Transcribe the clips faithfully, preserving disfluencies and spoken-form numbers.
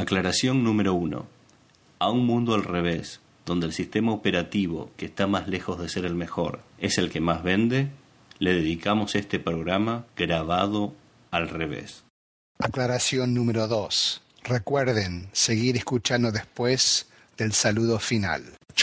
Aclaración número uno. A un mundo al revés, donde el sistema operativo que está más lejos de ser el mejor es el que más vende, le dedicamos este programa grabado al revés. Aclaración número dos. Recuerden seguir escuchando después del saludo final.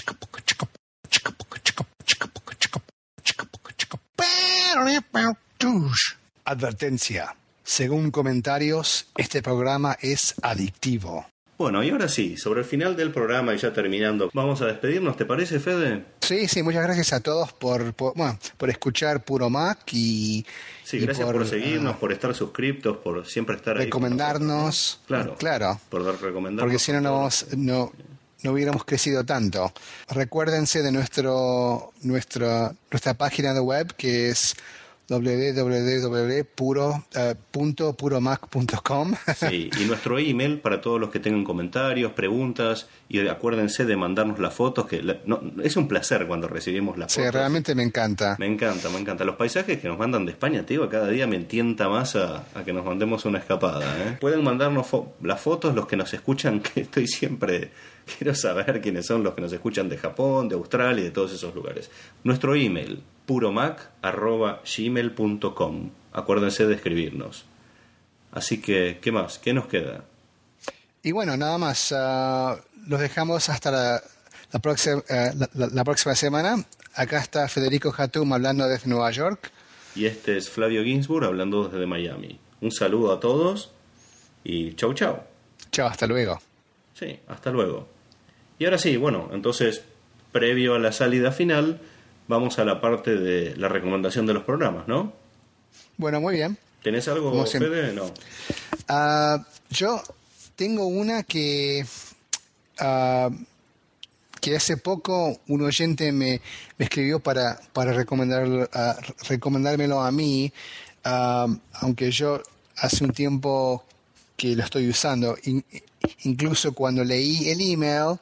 Advertencia. Según comentarios, este programa es adictivo. Bueno, y ahora sí, sobre el final del programa y ya terminando, vamos a despedirnos, ¿te parece, Fede? Sí, sí, muchas gracias a todos por, por, bueno, por escuchar Puro Mac y... Sí, y gracias por, por seguirnos, uh, por estar suscriptos, por siempre estar ahí. Recomendarnos. Claro, claro. Por dar recomendarnos. Porque si no, no, vamos, no, no hubiéramos crecido tanto. Recuérdense de nuestro, nuestra, nuestra página de web, que es doble u doble u doble u punto puro mac punto com. Sí, y nuestro email para todos los que tengan comentarios, preguntas, y acuérdense de mandarnos las fotos, que la, no, es un placer cuando recibimos las sí, fotos. Sí, realmente me encanta. Me encanta, me encanta. Los paisajes que nos mandan de España, te digo, cada día me tienta más a, a que nos mandemos una escapada, ¿eh? Pueden mandarnos fo- las fotos los que nos escuchan, que estoy siempre... Quiero saber quiénes son los que nos escuchan de Japón, de Australia y de todos esos lugares. Nuestro email, puromac arroba gmail punto com. Acuérdense de escribirnos. Así que, ¿qué más? ¿Qué nos queda? Y bueno, nada más. Uh, los dejamos hasta la, la, próxima, uh, la, la, la próxima semana. Acá está Federico Hatum hablando desde Nueva York. Y este es Flavio Ginsburg hablando desde Miami. Un saludo a todos y chau chau. Chao, hasta luego. Sí, hasta luego. Y ahora sí, bueno, entonces, previo a la salida final, vamos a la parte de la recomendación de los programas, ¿no? Bueno, muy bien. ¿Tenés algo, Fede? No. Uh, yo tengo una que... Uh, que hace poco un oyente me, me escribió para, para recomendar, uh, recomendármelo a mí, uh, aunque yo hace un tiempo que lo estoy usando. In, incluso cuando leí el email,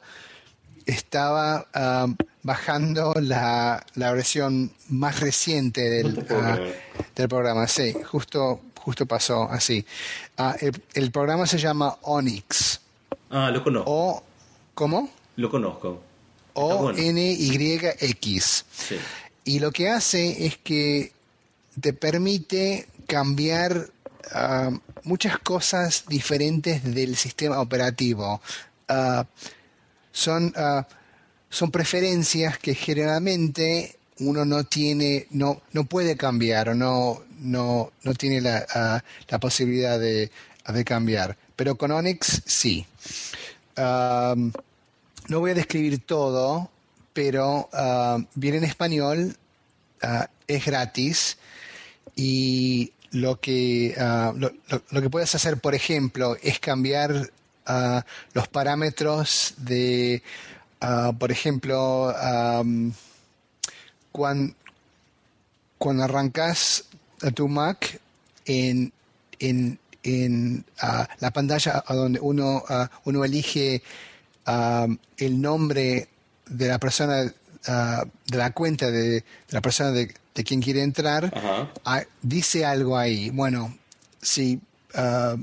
estaba uh, bajando la, la versión más reciente del, no uh, del programa. Sí, justo, justo pasó así. Uh, el, el programa se llama Onyx. Ah, lo conozco. O, ¿cómo? Lo conozco. O N Y X. Sí. Y lo que hace es que te permite cambiar uh, muchas cosas diferentes del sistema operativo. Uh, son, uh, son preferencias que generalmente uno no tiene, no, no puede cambiar o no, no, no tiene la, uh, la posibilidad de, de cambiar. Pero con Onyx sí. Um, No voy a describir todo, pero uh, viene en español, uh, es gratis y lo que, uh, lo, lo, lo que puedes hacer, por ejemplo, es cambiar uh, los parámetros de, uh, por ejemplo, um, cuando, cuando arrancas a tu Mac en, en, en uh, la pantalla a donde uno, uh, uno elige Uh, el nombre de la persona, uh, de la cuenta de, de la persona de, de quien quiere entrar, uh, dice algo ahí. Bueno, si, uh,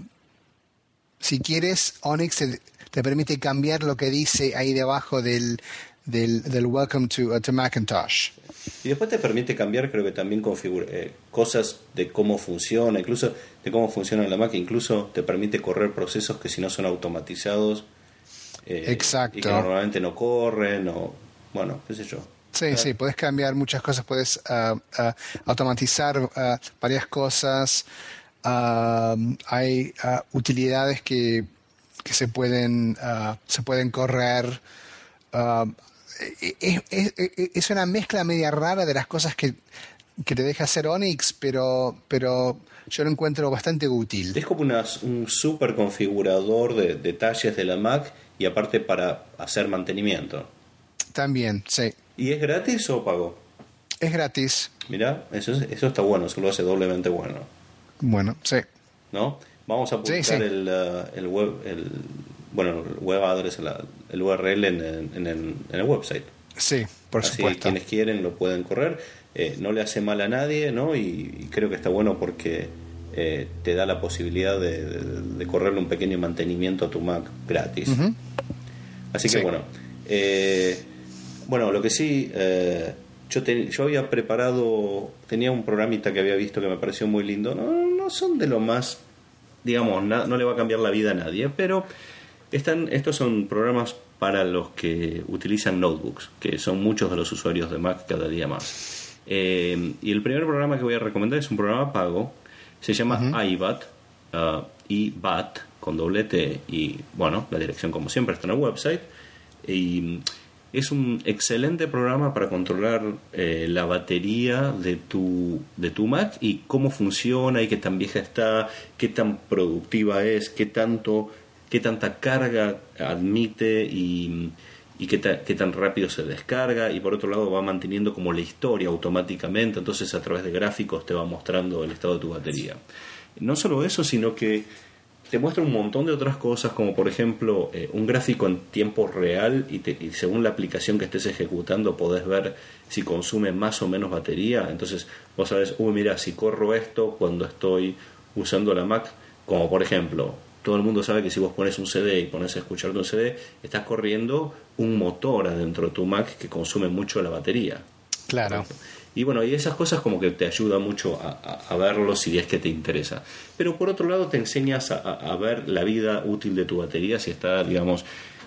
si quieres, Onyx te, te permite cambiar lo que dice ahí debajo del, del, del Welcome to, uh, to Macintosh. Y después te permite cambiar, creo que también configura, eh, cosas de cómo funciona, incluso de cómo funciona la Mac, incluso te permite correr procesos que si no son automatizados, Eh, Exacto. Y que normalmente no corren o bueno, qué sé yo. Sí, ah. sí, puedes cambiar muchas cosas, puedes uh, uh, automatizar uh, varias cosas. Uh, hay uh, utilidades que, que se pueden uh, se pueden correr. Uh, es, es, es una mezcla media rara de las cosas que, que te deja hacer Onyx, pero pero yo lo encuentro bastante útil. Es como una, un super configurador de detalles de la Mac y aparte para hacer mantenimiento. También, sí. ¿Y es gratis o pago? Es gratis. Mirá, eso, eso está bueno, eso lo hace doblemente bueno. Bueno, sí. ¿No? Vamos a publicar sí, sí. El, uh, el web, el, bueno, el web address, la, el U R L en, en, en, el, en el website. Sí, por Así supuesto. Quienes quieren lo pueden correr. Eh, no le hace mal a nadie, ¿no? Y, y creo que está bueno porque eh, te da la posibilidad de, de, de correrle un pequeño mantenimiento a tu Mac gratis. Uh-huh. Así que sí. bueno, eh, bueno, lo que sí, eh, yo, te, yo había preparado, tenía un programita que había visto que me pareció muy lindo. No, no son de lo más, digamos, na, no le va a cambiar la vida a nadie, pero están, estos son programas para los que utilizan notebooks, que son muchos de los usuarios de Mac cada día más. Eh, y el primer programa que voy a recomendar es un programa pago, se llama uh-huh. iBat, uh, iBat con doble T, y bueno, la dirección como siempre está en el website, y es un excelente programa para controlar eh, la batería de tu, de tu Mac y cómo funciona y qué tan vieja está, qué tan productiva es, qué tanto, qué tanta carga admite y, y qué, ta, qué tan rápido se descarga, y por otro lado va manteniendo como la historia automáticamente, entonces a través de gráficos te va mostrando el estado de tu batería. No solo eso, sino que te muestra un montón de otras cosas, como por ejemplo eh, un gráfico en tiempo real, y, te, y según la aplicación que estés ejecutando podés ver si consume más o menos batería. Entonces vos sabés, uy, mira, si corro esto cuando estoy usando la Mac, como por ejemplo, todo el mundo sabe que si vos pones un C D y pones a escucharte un C D, estás corriendo un motor adentro de tu Mac que consume mucho la batería. Claro. Y bueno, y esas cosas como que te ayudan mucho a, a, a verlo si es que te interesa. Pero por otro lado te enseñas a, a ver la vida útil de tu batería, si está, digamos,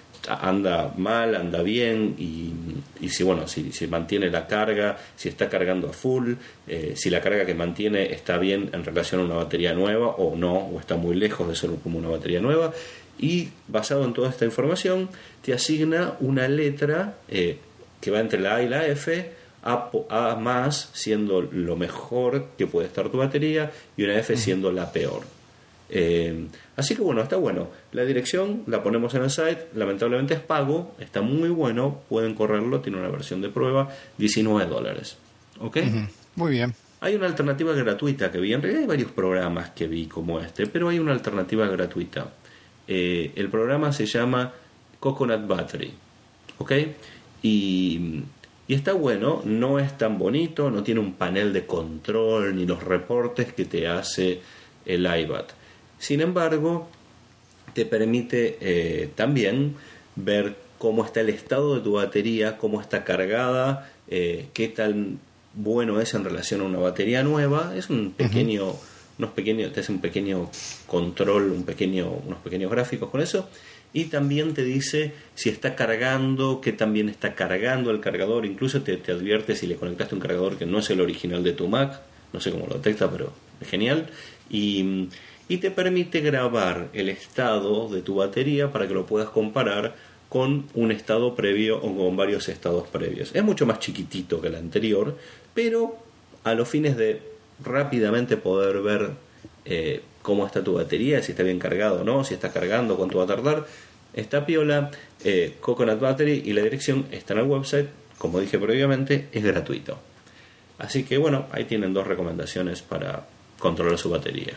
anda mal, anda bien, y, y si bueno, si, si mantiene la carga, si está cargando a full, eh, si la carga que mantiene está bien en relación a una batería nueva o no, o está muy lejos de ser como una batería nueva. Y basado en toda esta información te asigna una letra eh, que va entre la A y la F, A, A más siendo lo mejor que puede estar tu batería y una F siendo la peor. Eh, así que bueno, está bueno. La dirección la ponemos en el site, lamentablemente es pago, está muy bueno, pueden correrlo, tiene una versión de prueba, diecinueve dólares. ¿Ok? Uh-huh. Muy bien. Hay una alternativa gratuita que vi, en realidad hay varios programas que vi como este, pero hay una alternativa gratuita. Eh, el programa se llama Coconut Battery. ¿Ok? Y... Y está bueno, no es tan bonito, no tiene un panel de control ni los reportes que te hace el iBat. Sin embargo, te permite eh, también ver cómo está el estado de tu batería, cómo está cargada, eh, qué tan bueno es en relación a una batería nueva. Es un pequeño, uh-huh. unos pequeños, te hace un pequeño control, un pequeño, unos pequeños gráficos con eso. Y también te dice si está cargando, qué también está cargando el cargador. Incluso te, te advierte si le conectaste un cargador que no es el original de tu Mac. No sé cómo lo detecta, pero es genial. Y, y te permite grabar el estado de tu batería para que lo puedas comparar con un estado previo o con varios estados previos. Es mucho más chiquitito que el anterior, pero a los fines de rápidamente poder ver eh, cómo está tu batería, si está bien cargado o no, si está cargando, cuánto va a tardar, está piola. eh, Coconut Battery, y la dirección está en el website, como dije previamente, es gratuito. Así que bueno, ahí tienen dos recomendaciones para controlar su batería.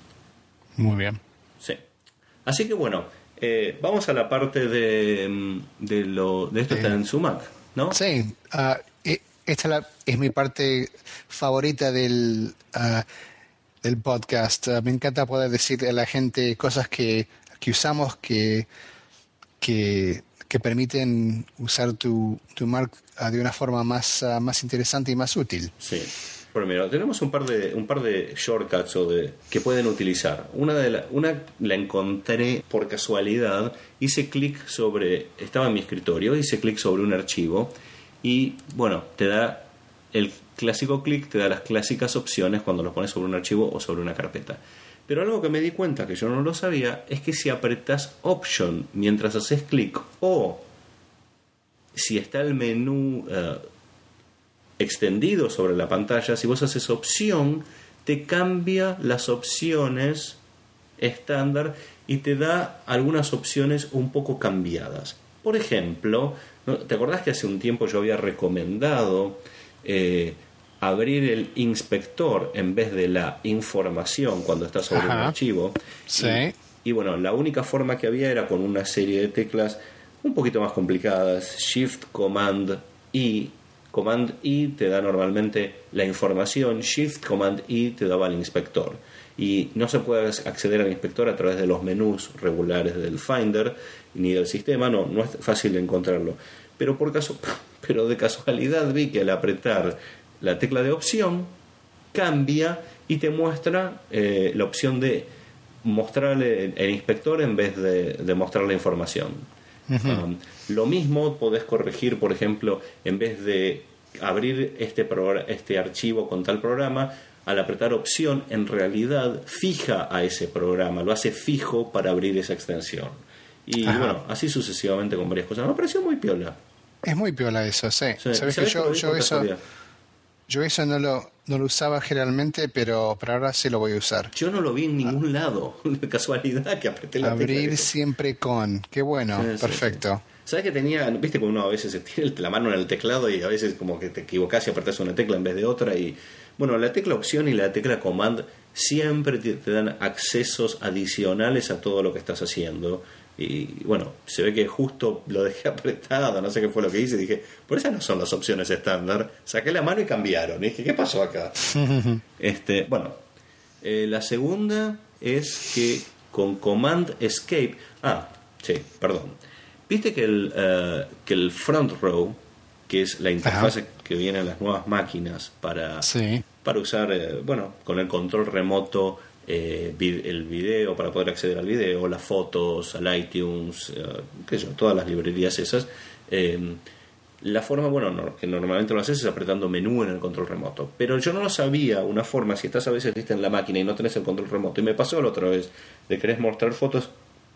Muy bien. Sí. Así que bueno, eh, vamos a la parte de, de lo de esto. Eh, está en su Mac, ¿no? Sí. Uh, esta la, es mi parte favorita del... Uh, del podcast. Uh, me encanta poder decirle a la gente cosas que, que usamos que, que, que permiten usar tu, tu Mac uh, de una forma más, uh, más interesante y más útil. Sí. Primero, tenemos un par de un par de shortcuts o de, que pueden utilizar. Una de la, una la encontré por casualidad, hice clic sobre, estaba en mi escritorio, hice clic sobre un archivo y bueno, te da el clásico clic, te da las clásicas opciones cuando lo pones sobre un archivo o sobre una carpeta. Pero algo que me di cuenta que yo no lo sabía es que si apretas Option mientras haces clic, o si está el menú uh, extendido sobre la pantalla, si vos haces Opción, te cambia las opciones estándar y te da algunas opciones un poco cambiadas. Por ejemplo, ¿te acordás que hace un tiempo yo había recomendado Eh, abrir el inspector en vez de la información cuando está sobre Ajá. un archivo? Sí. Y, y bueno, la única forma que había era con una serie de teclas un poquito más complicadas. Shift, Command, I. Command I te da normalmente la información, Shift, Command I te daba el inspector. y no se puede acceder al inspector a través de los menús regulares del Finder ni del sistema, no, no es fácil de encontrarlo. Pero, por caso, pero de casualidad vi que al apretar la tecla de opción cambia y te muestra eh, la opción de mostrarle el inspector en vez de, de mostrar la información. Uh-huh. Um, lo mismo podés corregir, por ejemplo, en vez de abrir este, progr- este archivo con tal programa, al apretar opción, en realidad fija a ese programa, lo hace fijo para abrir esa extensión. Y Ajá. bueno, así sucesivamente con varias cosas. Me pareció muy piola. Es muy piola eso, sí. sí. ¿Sabes que yo, yo eso... Yo eso no lo, no lo usaba generalmente, pero, pero ahora sí lo voy a usar. Yo no lo vi en ningún ah. lado, de casualidad que apreté la tecla. Abrir siempre con. Qué bueno, sí, perfecto. Sí, sí. ¿Sabes que tenía, viste que uno a veces tiene la mano en el teclado y a veces como que te equivocás y apretás una tecla en vez de otra? Y bueno, la tecla opción y la tecla command siempre te, te dan accesos adicionales a todo lo que estás haciendo. Y bueno, se ve que justo lo dejé apretado, no sé qué fue lo que hice, dije, por esas no son las opciones estándar. Saqué la mano y cambiaron, y dije, ¿qué pasó acá? este Bueno, eh, la segunda es que con Command Escape, ah, sí, perdón, viste que el, uh, que el front row, que es la interfaz que viene en las nuevas máquinas para, sí. para usar, eh, bueno, con el control remoto, Eh, vid- el video, para poder acceder al video, las fotos, al iTunes, eh, qué sé yo, todas las librerías esas. Eh, la forma, bueno, no, que normalmente lo haces es apretando menú en el control remoto, pero yo no lo sabía, una forma, si estás a veces viste en la máquina y no tenés el control remoto, y me pasó la otra vez, de querés mostrar fotos,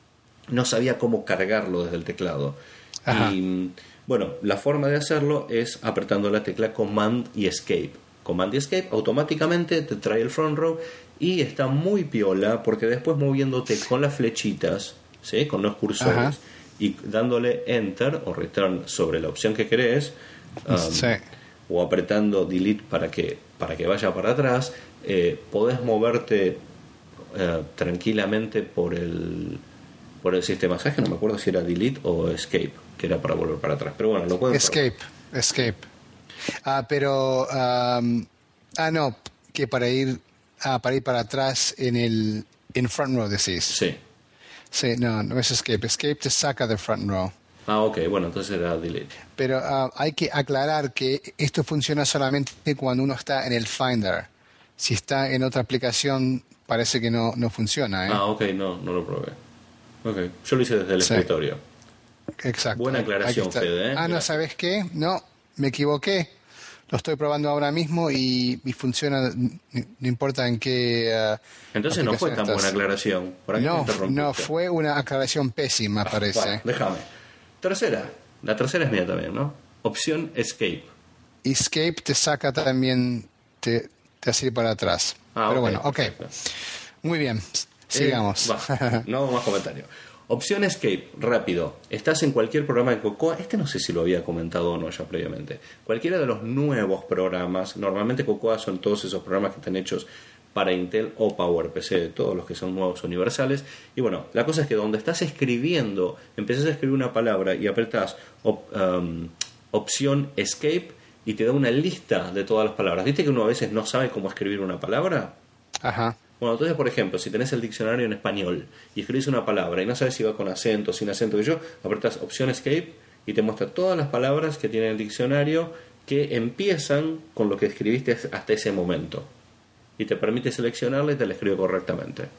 no sabía cómo cargarlo desde el teclado. Ajá. Y bueno, la forma de hacerlo es apretando la tecla Command y Escape. Command y Escape automáticamente te trae el front row y está muy piola porque después moviéndote con las flechitas, ¿sí? Con los cursores, Ajá. y dándole Enter o Return sobre la opción que querés, um, sí. o apretando Delete para que, para que vaya para atrás, eh, podés moverte eh, tranquilamente por el, por el sistema. ¿Sabes que no me acuerdo si era Delete o Escape, que era para volver para atrás? Pero bueno, lo pueden Escape, probar. Escape. Ah, pero... Um, ah, no, que para ir... Ah, para ir para atrás en el en front row, decís. Sí. Sí, no, no es escape. Escape te saca del front row. Ah, ok, bueno, entonces era delete. Pero uh, hay que aclarar que esto funciona solamente cuando uno está en el Finder. Si está en otra aplicación, parece que no, no funciona, ¿eh? Ah, ok, no, no lo probé. Ok, yo lo hice desde el sí. escritorio. Exacto. Buena aclaración, Fede, ¿eh? Ah, no, ¿sabes qué? No, me equivoqué. Lo estoy probando ahora mismo y, y funciona, no importa en qué... Uh, Entonces no fue tan estás. buena aclaración. ¿Por no, no, fue una aclaración pésima, ah, parece. Bueno, déjame. Tercera. La tercera es mía también, ¿no? Opción Escape. Escape te saca también, te, te hace ir para atrás. Ah, Pero okay, bueno, ok. Perfecto. Muy bien, sigamos. Eh, va, no más comentarios. Opción Escape, rápido. Estás en cualquier programa de Cocoa. Este no sé si lo había comentado o no ya previamente. Cualquiera de los nuevos programas. Normalmente Cocoa son todos esos programas que están hechos para Intel o PowerPC, todos los que son nuevos universales. Y bueno, la cosa es que donde estás escribiendo, empezás a escribir una palabra y apretás op, um, opción Escape y te da una lista de todas las palabras. ¿Viste que uno a veces no sabe cómo escribir una palabra? Ajá. Bueno, entonces, por ejemplo, si tenés el diccionario en español y escribís una palabra y no sabes si va con acento, sin acento, que yo, apretás opción Escape y te muestra todas las palabras que tiene el diccionario que empiezan con lo que escribiste hasta ese momento. Y te permite seleccionarla y te la escribe correctamente.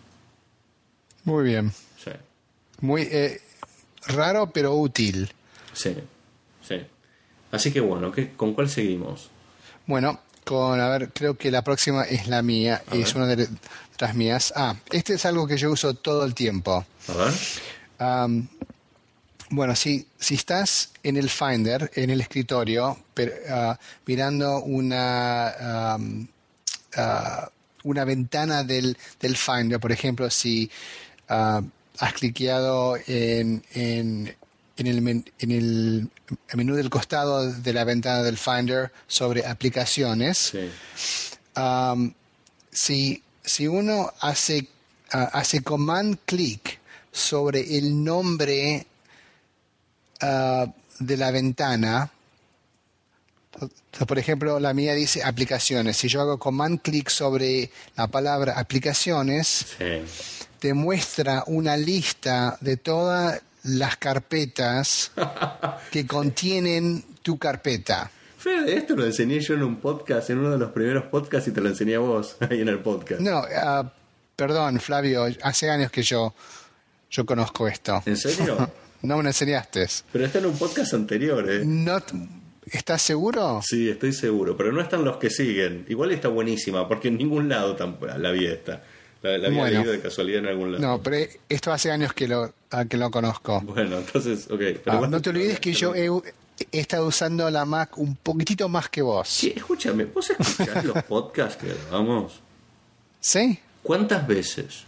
Muy bien. Sí. Muy eh, raro, pero útil. Sí, sí. Así que bueno, ¿qué, ¿con cuál seguimos? Bueno... Con, a ver, creo que la próxima es la mía, a es ver. una de las mías. Ah, este es algo que yo uso todo el tiempo. A ver. Um, bueno, si, si estás en el Finder, en el escritorio, pero, uh, mirando una, um, uh, una ventana del, del Finder, por ejemplo, si uh, has cliqueado en... en En el, en el menú del costado de la ventana del Finder sobre aplicaciones, sí. um, si, si uno hace, uh, hace command click sobre el nombre uh, de la ventana, Por ejemplo, la mía dice aplicaciones. Si yo hago command click sobre la palabra aplicaciones, Sí. te muestra una lista de todas las carpetas que contienen tu carpeta. Fede, esto lo enseñé yo en un podcast, en uno de los primeros podcasts, y te lo enseñé a vos ahí en el podcast. No, uh, perdón, Flavio, hace años que yo, yo conozco esto. ¿En serio? No me lo enseñaste. Pero está en un podcast anterior, ¿eh? No, ¿estás seguro? Sí, estoy seguro, pero no están los que siguen. Igual está buenísima, porque en ningún lado tampoco la vi esta. La, la había Bueno. leído de casualidad en algún lado. No, pero esto hace años que lo, uh, que lo conozco. Bueno, entonces, ok. Pero Ah, bueno, no te olvides que yo he, he estado usando la Mac un poquitito más que vos. Sí, escúchame, ¿vos escuchás los podcasts que grabamos? ¿Sí? ¿Cuántas veces?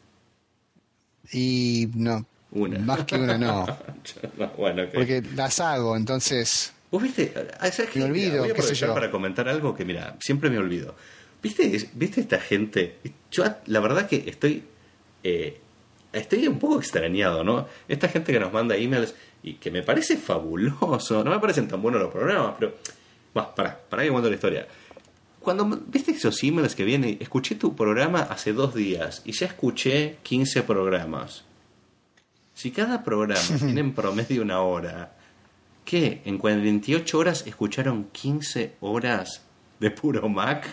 Y no, Una. más que una no. No, bueno, ok. Porque las hago, entonces... ¿Vos viste? Ah, ¿sabes qué? Me olvido, Mira, voy a qué sé aprovechar yo. para comentar algo que, mira, siempre me olvido. ¿Viste, ¿Viste esta gente? Yo, la verdad que estoy... Eh, estoy un poco extrañado, ¿no? Esta gente que nos manda emails y que me parece fabuloso. No me parecen tan buenos los programas, pero... Bueno, pará, pará que cuento la historia. Cuando, ¿viste esos emails que vienen? Escuché tu programa hace dos días y ya escuché quince programas. Si cada programa tiene en promedio una hora, ¿qué? ¿En cuarenta y ocho horas escucharon quince horas de puro Mac?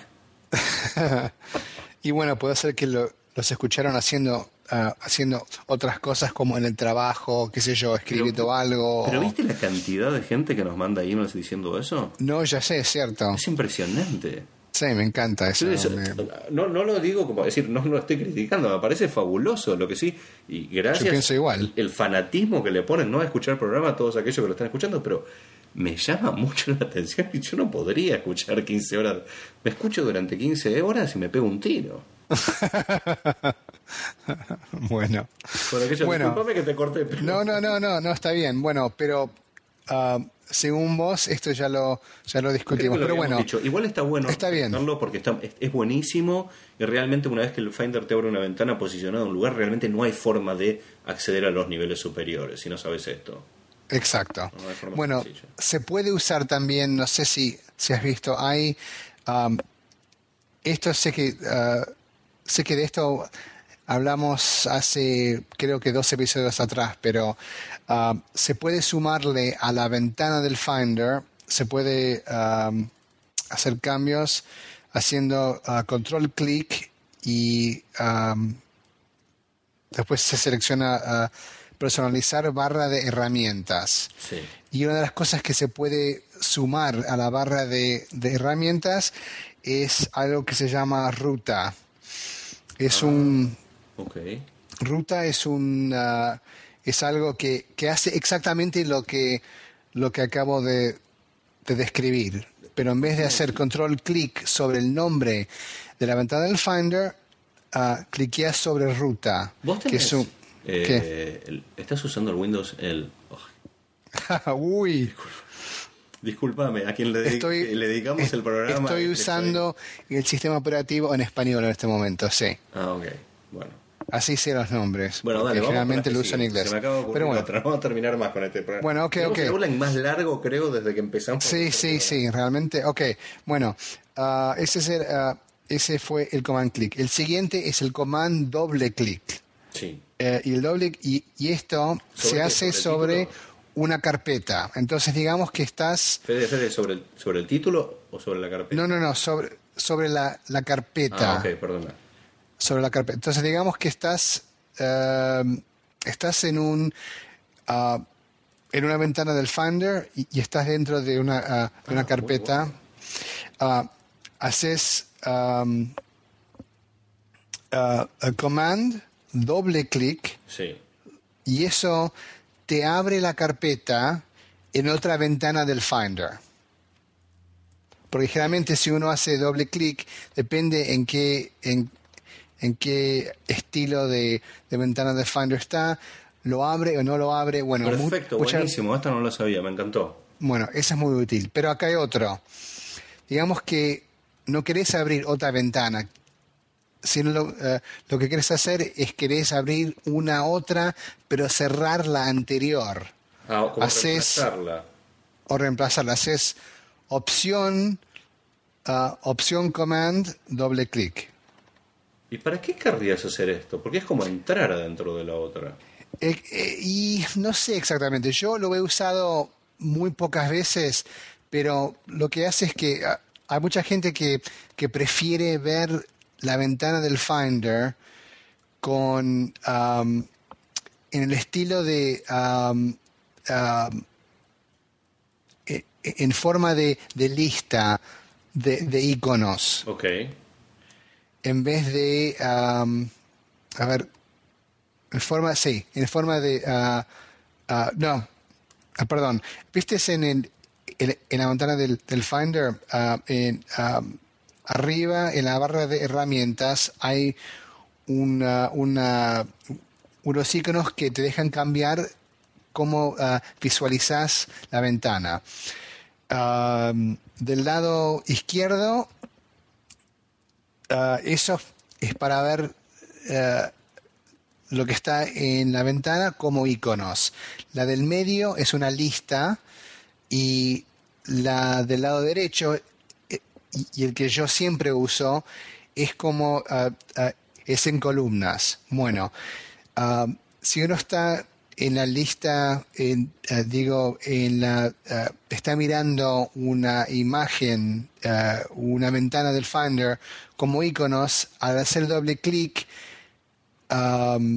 Y bueno, puede ser que lo- los escucharon haciendo ah, haciendo otras cosas como en el trabajo, qué sé yo, escribiendo Pero- algo. ¿Pero viste la cantidad de gente que nos manda emails diciendo eso? No, ya sé, es cierto. Es impresionante. Sí, me encanta eso. Yo eso- me- no, no lo digo como decir, no lo estoy criticando, me parece fabuloso lo que sí. Y gracias Yo pienso igual. El, el fanatismo que le ponen no a escuchar el programa a todos aquellos que lo están escuchando, pero me llama mucho la atención y yo no podría escuchar quince horas. Me escucho durante quince horas y me pego un tiro. Bueno. Bueno, aquello, Bueno. discúlpame que te corté. Pero... No, no, no, no, no está bien. Bueno, pero ah, según vos, esto ya lo, ya lo Creo discutimos. que lo Pero habíamos bueno, dicho. Igual está bueno está bien. hacerlo porque está, es, es buenísimo y realmente una vez que el Finder te abre una ventana posicionada en un lugar, realmente no hay forma de acceder a los niveles superiores si no sabes esto. Exacto. No hay forma Bueno, sencilla. se puede usar también, no sé si, si has visto, hay, um, esto sé que, uh, sé que de esto hablamos hace, creo que dos episodios atrás, pero uh, se puede sumarle a la ventana del Finder, se puede um, hacer cambios haciendo uh, control clic y um, después se selecciona uh, personalizar barra de herramientas. Sí. Y una de las cosas que se puede sumar a la barra de, de herramientas es algo que se llama ruta. Es Ah. un Ok. ruta es un uh, es algo que, que hace exactamente lo que lo que acabo de, de describir. Pero en vez de hacer control clic sobre el nombre de la ventana del Finder, uh, cliqueas sobre ruta. ¿Vos que tenés, es un, eh, ¿qué? el- estás usando el Windows, el... oh, Uy, discúlpame, a quien le, dedi- estoy, le dedicamos est- el programa... estoy este, usando el sistema operativo en español en este momento, sí. Ah, ok. Bueno. Así sé los nombres. Bueno, porque dale, vamos generalmente con lo la que uso en sigue. inglés. Se me acaba de ocurrir Pero bueno, otra. Vamos a terminar más con este programa. Bueno, ok, Tenemos ok. el outline más largo, creo, desde que empezamos. sí, sí, sí, realmente. Ok, bueno, ah, ese, es el, ah, ese fue el command click. El siguiente es el command doble clic. Sí. Eh, y el doble y, y esto ¿Sobre se qué? hace ¿Sobre el sobre título? una carpeta. Entonces digamos que estás... Fede, Fede, ¿sobre el, ¿sobre el título o sobre la carpeta? No, no, no, sobre, sobre la, la carpeta. Ah, ok, perdona. Sobre la carpeta. Entonces digamos que estás eh, estás en un ah, en una ventana del Finder y, y estás dentro de una, ah, de una Ah, carpeta. muy Ah, haces um, ah, a command doble clic Sí. y eso te abre la carpeta en otra ventana del Finder. Porque generalmente si uno hace doble clic, depende en qué, en, en qué estilo de, de ventana del Finder está, lo abre o no lo abre. Bueno, mu- Perfecto, mucha- buenísimo. Esto no lo sabía, me encantó. bueno, eso es muy útil. Pero acá hay otro. Digamos que no querés abrir otra ventana, sino lo, eh, lo que querés hacer es querés abrir una otra, pero cerrar la anterior. Ah, ¿cómo Haces- reemplazarla? O reemplazarla. Haces opción, uh, opción command, doble clic. ¿Y para qué querrías hacer esto? Porque es como entrar adentro de la otra. Eh, eh, y no sé exactamente, yo lo he usado muy pocas veces, pero lo que hace es que ah, hay mucha gente que, que prefiere ver la ventana del Finder con um, en el estilo de um, um, e- en forma de, de lista de, de iconos, Ok. en vez de um, a ver, en forma, sí, en forma de ah, ah, no, ah, perdón, viste en el en, en la ventana del, del Finder, ah, en, ah, arriba en la barra de herramientas hay una, una unos iconos que te dejan cambiar cómo ah, visualizas la ventana. Ah, del lado izquierdo, ah, eso es para ver ah, lo que está en la ventana como iconos. La del medio es una lista y la del lado derecho, eh, y, y el que yo siempre uso, es como uh, uh, es en columnas. Bueno, uh, si uno está en la lista, en, uh, digo, en la uh, está mirando una imagen, uh, una ventana del Finder como iconos, al hacer doble clic, um,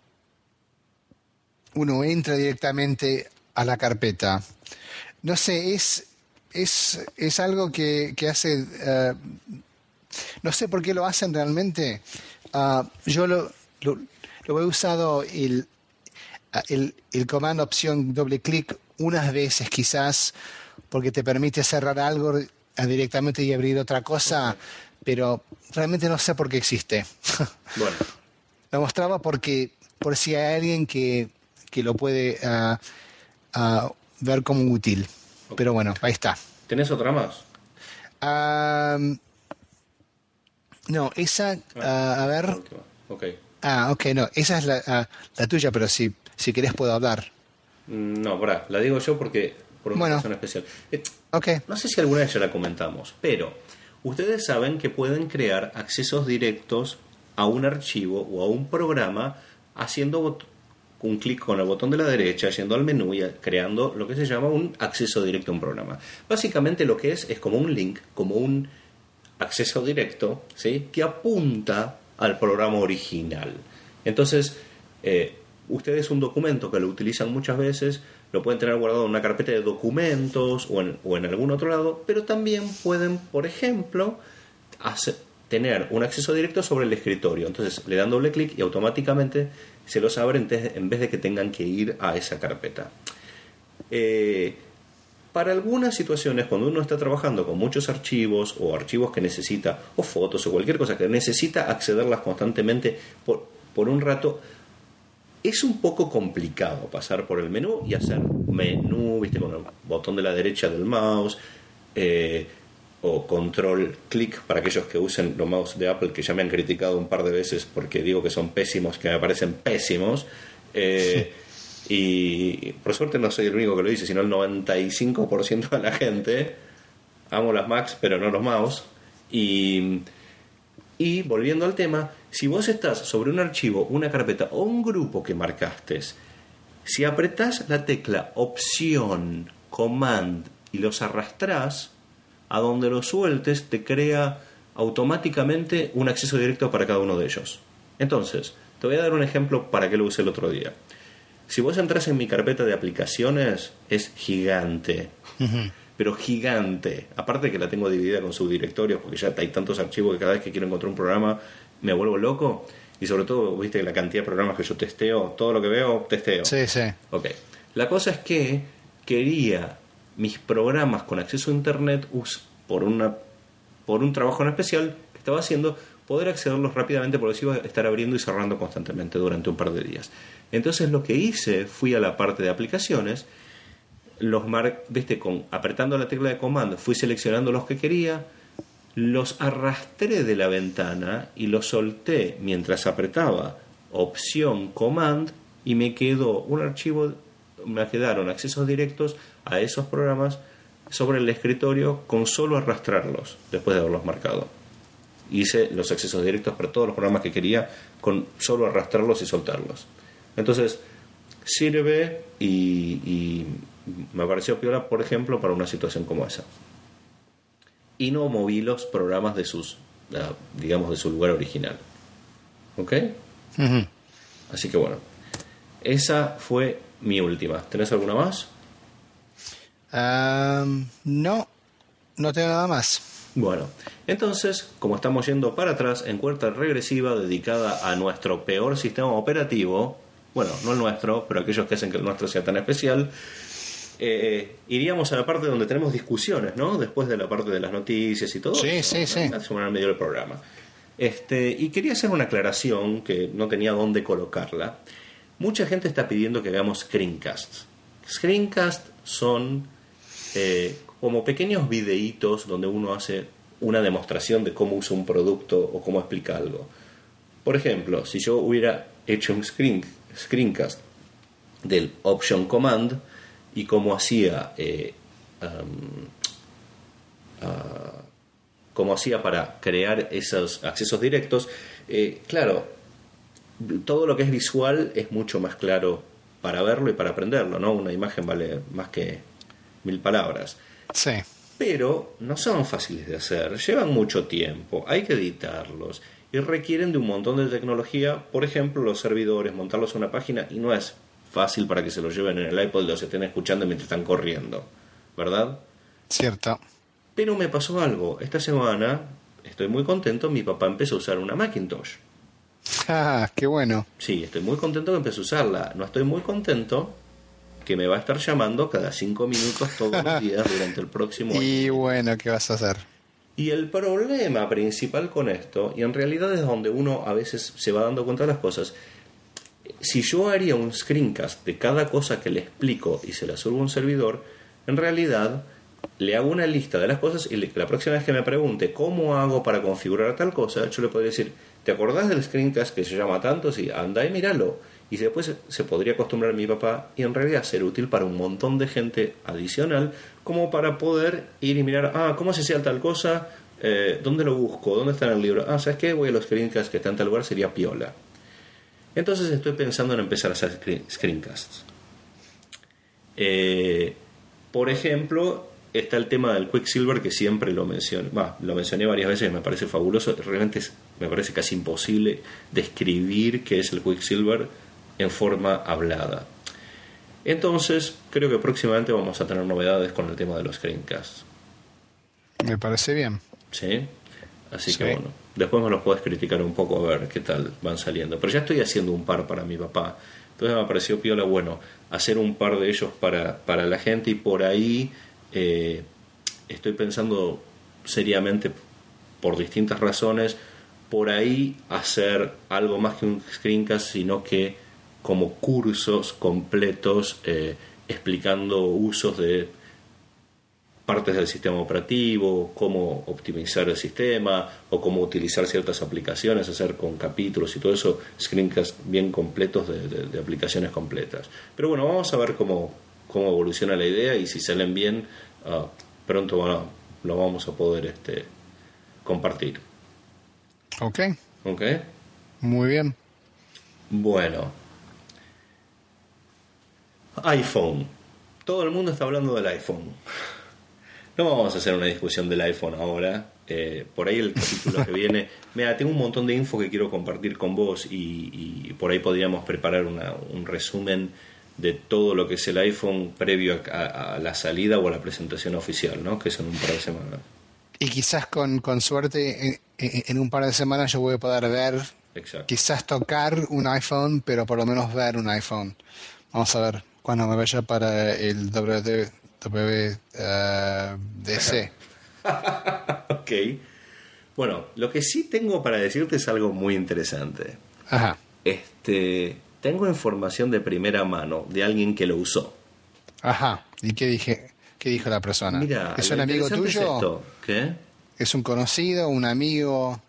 uno entra directamente a la carpeta. No sé, es, es, es algo que, que hace... Uh, no sé por qué lo hacen realmente. Uh, yo lo, lo, lo he usado el, el, el comando opción doble clic unas veces quizás porque te permite cerrar algo uh, directamente y abrir otra cosa, okay. Pero realmente no sé por qué existe. Bueno. Lo mostraba porque por si hay alguien que, que lo puede uh, uh, ver como útil. Okay. Pero bueno, ahí está. ¿Tenés otra más? Uh, no, esa, ah, uh, a ver. Okay. Ah, ok, no, esa es la, uh, la tuya, pero si, si querés puedo hablar. No, pará, la digo yo porque por una bueno. razón especial. Eh, okay. No sé si alguna vez ya la comentamos, pero ustedes saben que pueden crear accesos directos a un archivo o a un programa haciendo bot- un clic con el botón de la derecha, yendo al menú y creando lo que se llama un acceso directo a un programa. Básicamente lo que es es como un link, como un acceso directo, ¿sí?, que apunta al programa original. Entonces, eh, ustedes un documento que lo utilizan muchas veces lo pueden tener guardado en una carpeta de documentos o en, o en algún otro lado, pero también pueden, por ejemplo, hacer, tener un acceso directo sobre el escritorio. Entonces le dan doble clic y automáticamente se los abre en vez de que tengan que ir a esa carpeta. Eh, para algunas situaciones, cuando uno está trabajando con muchos archivos o archivos que necesita, o fotos o cualquier cosa que necesita accederlas constantemente por, por un rato, es un poco complicado pasar por el menú y hacer menú, viste, con el botón de la derecha del mouse, eh, o control clic para aquellos que usen los mouse de Apple, que ya me han criticado un par de veces porque digo que son pésimos, que me parecen pésimos. Eh, sí. Y por suerte no soy el único que lo dice, sino el noventa y cinco por ciento de la gente. Amo las Macs, pero no los mouse. Y, y volviendo al tema, si vos estás sobre un archivo, una carpeta o un grupo que marcaste, si apretás la tecla opción, command y los arrastrás, a donde los sueltes te crea automáticamente un acceso directo para cada uno de ellos. Entonces, te voy a dar un ejemplo para que lo use el otro día. Si vos entras en mi carpeta de aplicaciones, es gigante. Uh-huh. Pero gigante. Aparte que la tengo dividida con subdirectorios, porque ya hay tantos archivos que cada vez que quiero encontrar un programa me vuelvo loco. Y sobre todo, viste, la cantidad de programas que yo testeo, todo lo que veo, testeo. Sí, sí. Ok. La cosa es que quería mis programas con acceso a internet por, una, por un trabajo en especial que estaba haciendo, poder accederlos rápidamente, porque los iba a estar abriendo y cerrando constantemente durante un par de días. Entonces lo que hice, fui a la parte de aplicaciones, los mar, viste, con, apretando la tecla de comando, fui seleccionando los que quería, los arrastré de la ventana y los solté mientras apretaba opción command y me quedó un archivo, me quedaron accesos directos a esos programas sobre el escritorio con solo arrastrarlos después de haberlos marcado. Hice los accesos directos para todos los programas que quería con solo arrastrarlos y soltarlos. Entonces sirve y, y me pareció piola, por ejemplo, para una situación como esa. Y no moví los programas de sus, digamos, de su lugar original. ¿Ok? Uh-huh. Así que bueno, esa fue mi última. ¿Tenés alguna más? Um, no, no tengo nada más. Bueno, entonces, como estamos yendo para atrás en cuenta regresiva dedicada a nuestro peor sistema operativo, bueno, no el nuestro, pero aquellos que hacen que el nuestro sea tan especial, eh, iríamos a la parte donde tenemos discusiones, ¿no? Después de la parte de las noticias y todo. Sí, eso, sí, sí. La semana en medio del programa. Este, y quería hacer una aclaración que no tenía dónde colocarla. Mucha gente está pidiendo que hagamos screencasts. Screencasts son eh, como pequeños videitos donde uno hace una demostración de cómo usa un producto o cómo explica algo. Por ejemplo, si yo hubiera hecho un screen, screencast del Option Command y cómo hacía eh, um, uh, cómo hacía para crear esos accesos directos, eh, claro, todo lo que es visual es mucho más claro para verlo y para aprenderlo, ¿no? Una imagen vale más que mil palabras. Sí. Pero no son fáciles de hacer, llevan mucho tiempo, hay que editarlos y requieren de un montón de tecnología. Por ejemplo, los servidores, montarlos en una página, y no es fácil para que se los lleven en el iPod y los estén escuchando mientras están corriendo, ¿verdad? Cierto. Pero me pasó algo. Esta semana estoy muy contento, mi papá empezó a usar una Macintosh. Ah, qué bueno. Sí, estoy muy contento que empecé a usarla. No estoy muy contento que me va a estar llamando cada cinco minutos todos los días durante el próximo año. Y bueno, ¿qué vas a hacer? Y el problema principal con esto, y en realidad es donde uno a veces se va dando cuenta de las cosas, si yo haría un screencast de cada cosa que le explico y se la subo a un servidor, en realidad le hago una lista de las cosas y la próxima vez que me pregunte cómo hago para configurar tal cosa, yo le podría decir, ¿te acordás del screencast que se llama tanto? Sí, anda y míralo. Y después se podría acostumbrar a mi papá y en realidad ser útil para un montón de gente adicional, como para poder ir y mirar, ah, ¿cómo se hacía tal cosa? Eh, ¿Dónde lo busco? ¿Dónde está en el libro? Ah, ¿sabes qué? Voy a los screencasts que están en tal lugar, sería piola. Entonces estoy pensando en empezar a hacer screencasts. Eh, por ejemplo, está el tema del Quicksilver, que siempre lo mencioné, bah, lo mencioné varias veces, me parece fabuloso. Realmente es, me parece casi imposible describir qué es el Quicksilver en forma hablada. Entonces, creo que próximamente vamos a tener novedades con el tema de los screencasts. Me parece bien. ¿Sí? Así Sí. que bueno, después me los puedes criticar un poco a ver qué tal van saliendo. Pero ya estoy haciendo un par para mi papá. Entonces me pareció piola, bueno, hacer un par de ellos para, para la gente, y por ahí eh, estoy pensando seriamente, por distintas razones, por ahí hacer algo más que un screencast, sino que como cursos completos eh, explicando usos de partes del sistema operativo, cómo optimizar el sistema o cómo utilizar ciertas aplicaciones, hacer con capítulos y todo eso, screencasts bien completos de, de, de aplicaciones completas. Pero bueno, vamos a ver cómo, cómo evoluciona la idea, y si salen bien, uh, pronto bueno, lo vamos a poder este, compartir. Ok. ¿Ok? Muy bien. Bueno, iPhone. Todo el mundo está hablando del iPhone. No vamos a hacer una discusión del iPhone ahora. Eh, por ahí el capítulo que viene. Mira, tengo un montón de info que quiero compartir con vos, y, y por ahí podríamos preparar una, un resumen de todo lo que es el iPhone previo a, a, a la salida o a la presentación oficial, ¿no? Que es en un par de semanas. Y quizás con, con suerte en, en, en un par de semanas yo voy a poder ver, Exacto. quizás tocar un iPhone, pero por lo menos ver un iPhone. Vamos a ver cuando me vaya para el W W D C. Ok. Bueno, lo que sí tengo para decirte es algo muy interesante. Ajá. Este, tengo información de primera mano de alguien que lo usó. Ajá. ¿Y qué dije? ¿Qué dijo la persona? Mira, ¿Es lo un amigo interesante tuyo? es esto. ¿Qué? ¿Es un conocido, un amigo?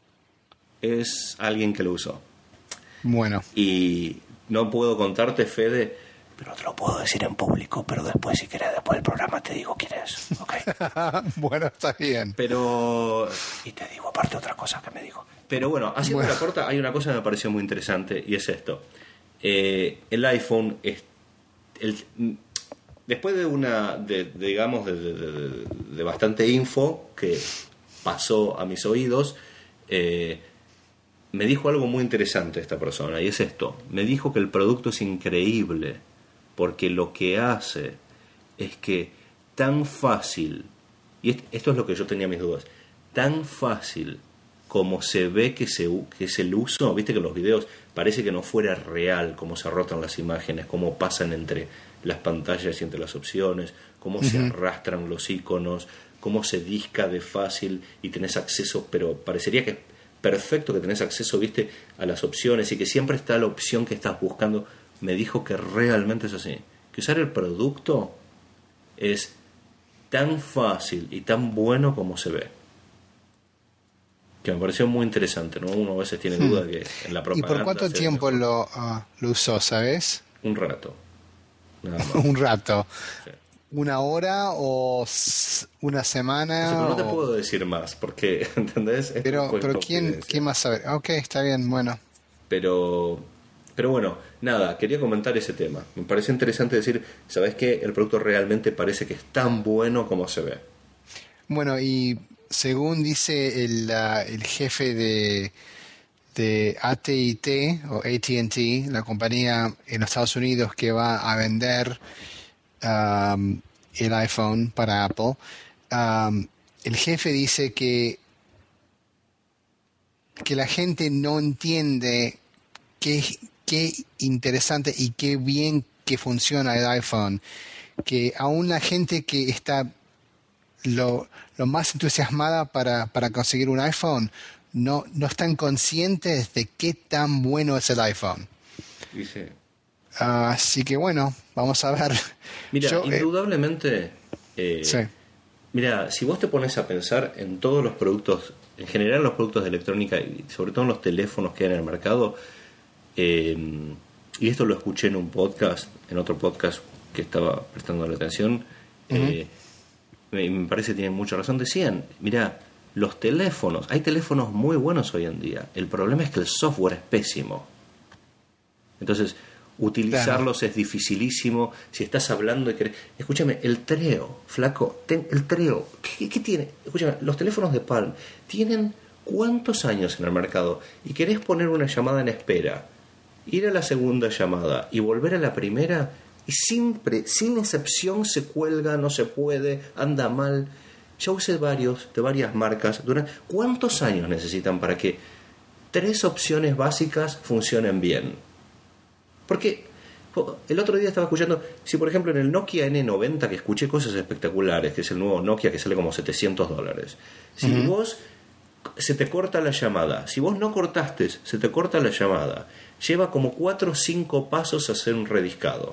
Es alguien que lo usó. Bueno. Y no puedo contarte, Fede, pero te lo puedo decir en público, pero después, si querés, después del programa te digo quién es, ¿ok? Bueno, está bien. Pero... y te digo aparte otra cosa que me dijo. Pero bueno, haciendo Bueno. la corta, hay una cosa que me pareció muy interesante, y es esto. Eh, el iPhone, es, el, después de una, de, de, digamos, de, de, de, de bastante info que pasó a mis oídos, eh, me dijo algo muy interesante esta persona, y es esto. Me dijo que el producto es increíble, porque lo que hace es que tan fácil, y esto es lo que yo tenía mis dudas, tan fácil como se ve que, se, que es el uso, viste que los videos parece que no fuera real, cómo se rotan las imágenes, cómo pasan entre las pantallas y entre las opciones, cómo uh-huh. se arrastran los iconos, cómo se disca de fácil y tenés acceso, pero parecería que es perfecto que tenés acceso, viste, a las opciones y que siempre está la opción que estás buscando. Me dijo que realmente es así, que usar el producto es tan fácil y tan bueno como se ve, que me pareció muy interesante, ¿no? Uno a veces tiene duda hmm. que en la propaganda... ¿Y por cuánto tiempo lo, uh, lo usó, sabes? Un rato, nada más. Un rato. Sí. ¿Una hora o una semana? Eso, pero no te o... puedo decir más, porque, ¿entendés? Esto Pero, pero ¿quién, ¿quién más sabe? Ok, está bien, bueno. Pero... Pero bueno, nada, quería comentar ese tema. Me pareció interesante decir, ¿sabes qué? El producto realmente parece que es tan bueno como se ve. Bueno, y según dice el, uh, el jefe de, de A T y T, o A T and T, la compañía en los Estados Unidos que va a vender um, el iPhone para Apple, um, el jefe dice que, que la gente no entiende qué qué interesante y qué bien que funciona el iPhone, que aún la gente que está lo, lo más entusiasmada para, para conseguir un iPhone no, no están conscientes de qué tan bueno es el iPhone. Dice. Uh, así que bueno, vamos a ver. Mira, Yo, indudablemente, eh, sí. Mira, si vos te pones a pensar en todos los productos, en general los productos de electrónica y sobre todo en los teléfonos que hay en el mercado, Eh, y esto lo escuché en un podcast, en otro podcast que estaba prestando la atención, uh-huh. eh, me, me parece que tienen mucha razón. Decían, mira, los teléfonos, hay teléfonos muy buenos hoy en día, el problema es que el software es pésimo, entonces utilizarlos claro. es dificilísimo. Si estás hablando y querés, escúchame, el Treo, flaco, ten, el Treo, ¿qué, qué tiene? Escúchame, los teléfonos de Palm tienen ¿cuántos años en el mercado? Y querés poner una llamada en espera, ir a la segunda llamada y volver a la primera, y siempre, sin excepción, se cuelga, no se puede, anda mal. Ya usé varios, de varias marcas. Durante, ¿cuántos años necesitan para que tres opciones básicas funcionen bien? Porque el otro día estaba escuchando, si por ejemplo en el Nokia ene noventa, que escuché cosas espectaculares, que es el nuevo Nokia que sale como setecientos dólares, si uh-huh. vos se te corta la llamada, si vos no cortaste, se te corta la llamada, lleva como cuatro o cinco pasos a hacer un rediscado.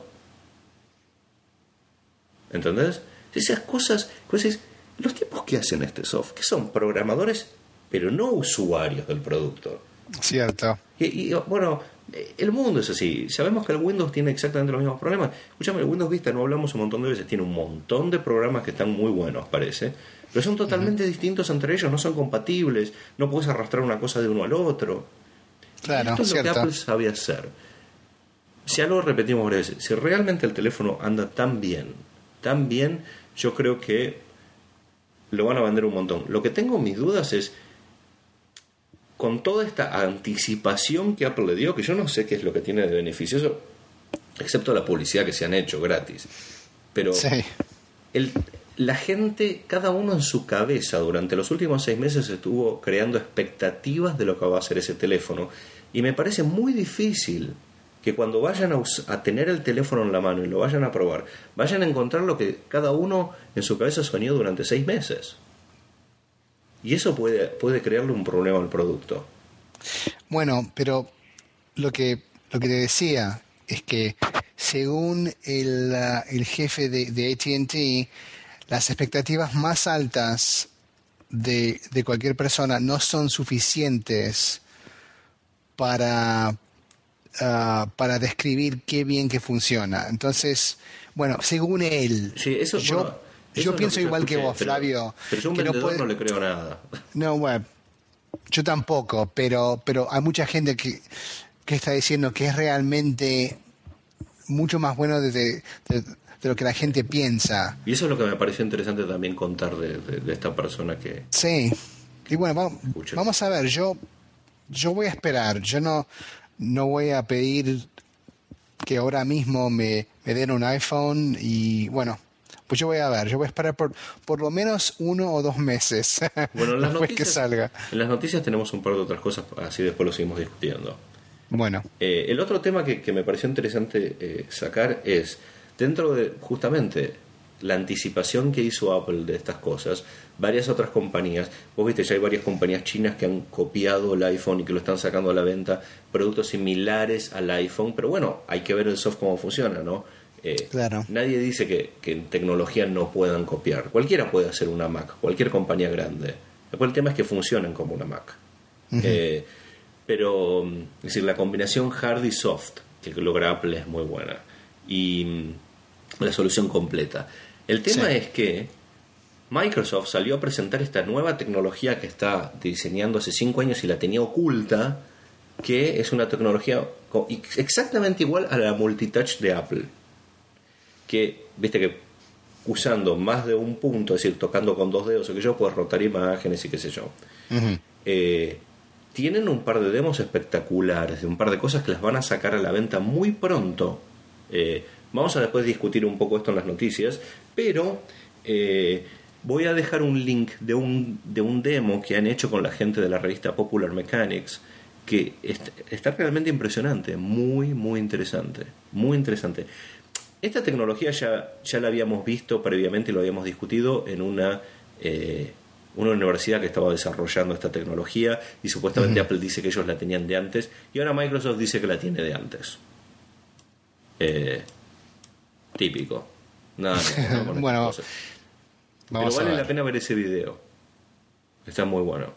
¿Entendés? Esas cosas, pues los tipos que hacen este software, que son programadores, pero no usuarios del producto. Cierto. Y, y bueno, el mundo es así. Sabemos que el Windows tiene exactamente los mismos problemas. Escúchame, el Windows Vista, no hablamos un montón de veces, tiene un montón de programas que están muy buenos, parece, pero son totalmente uh-huh. distintos entre ellos, no son compatibles, no puedes arrastrar una cosa de uno al otro. Claro, esto es cierto. Lo que Apple sabe hacer. Si algo repetimos varias veces, si realmente el teléfono anda tan bien, tan bien, yo creo que lo van a vender un montón. Lo que tengo mis dudas es, con toda esta anticipación que Apple le dio, que yo no sé qué es lo que tiene de beneficioso, excepto la publicidad que se han hecho gratis, pero sí. el, la gente, cada uno en su cabeza, durante los últimos seis meses estuvo creando expectativas de lo que va a hacer ese teléfono, y me parece muy difícil que cuando vayan a, us- a tener el teléfono en la mano y lo vayan a probar, vayan a encontrar lo que cada uno en su cabeza soñó durante seis meses. Y eso puede, puede crearle un problema al producto. Bueno, pero lo que, lo que te decía es que según el, uh, el jefe de, de A T and T, las expectativas más altas de, de cualquier persona no son suficientes para uh, para describir qué bien que funciona. Entonces, bueno, según él, sí, eso, yo, bueno, eso yo es pienso lo que igual yo que escuché, vos, pero, Flavio. Pero yo a un que no, vendedor puede, no le creo nada. no, bueno, yo tampoco, pero, pero hay mucha gente que, que está diciendo que es realmente mucho más bueno de, de, de, de lo que la gente piensa. Y eso es lo que me pareció interesante también contar de, de, de esta persona que... Sí. Y bueno, vamos, vamos a ver, yo, yo voy a esperar, yo no, no voy a pedir que ahora mismo me, me den un iPhone y bueno, pues yo voy a ver, yo voy a esperar por, por lo menos uno o dos meses Bueno, en las después noticias, que salga. En las noticias tenemos un par de otras cosas, así después lo seguimos discutiendo. Bueno. Eh, el otro tema que, que me pareció interesante eh, sacar es, dentro de justamente la anticipación que hizo Apple de estas cosas, varias otras compañías, vos viste, ya hay varias compañías chinas que han copiado el iPhone y que lo están sacando a la venta, productos similares al iPhone, pero bueno, hay que ver el software cómo funciona, ¿no? Eh, claro. Nadie dice que, que en tecnología no puedan copiar. Cualquiera puede hacer una Mac, cualquier compañía grande. Después el tema es que funcionen como una Mac. Uh-huh. Eh, pero, es decir, la combinación hard y soft que logra Apple es muy buena. Y la solución completa. El tema sí. es que Microsoft salió a presentar esta nueva tecnología que está diseñando hace cinco años y la tenía oculta, que es una tecnología exactamente igual a la multitouch de Apple. Que, viste que usando más de un punto, es decir, tocando con dos dedos o que yo, puedes rotar imágenes y qué sé yo. Uh-huh. Eh, tienen un par de demos espectaculares, un par de cosas que las van a sacar a la venta muy pronto. Eh, vamos a después discutir un poco esto en las noticias, pero eh, voy a dejar un link de un, de un demo que han hecho con la gente de la revista Popular Mechanics, que est- está realmente impresionante, muy, muy interesante, muy interesante. Esta tecnología ya, ya la habíamos visto previamente y lo habíamos discutido en una, eh, una universidad que estaba desarrollando esta tecnología y supuestamente uh-huh. Apple dice que ellos la tenían de antes y ahora Microsoft dice que la tiene de antes. Eh, típico. Nada, no, no, bueno, vamos pero vale la pena ver ese video. Está muy bueno.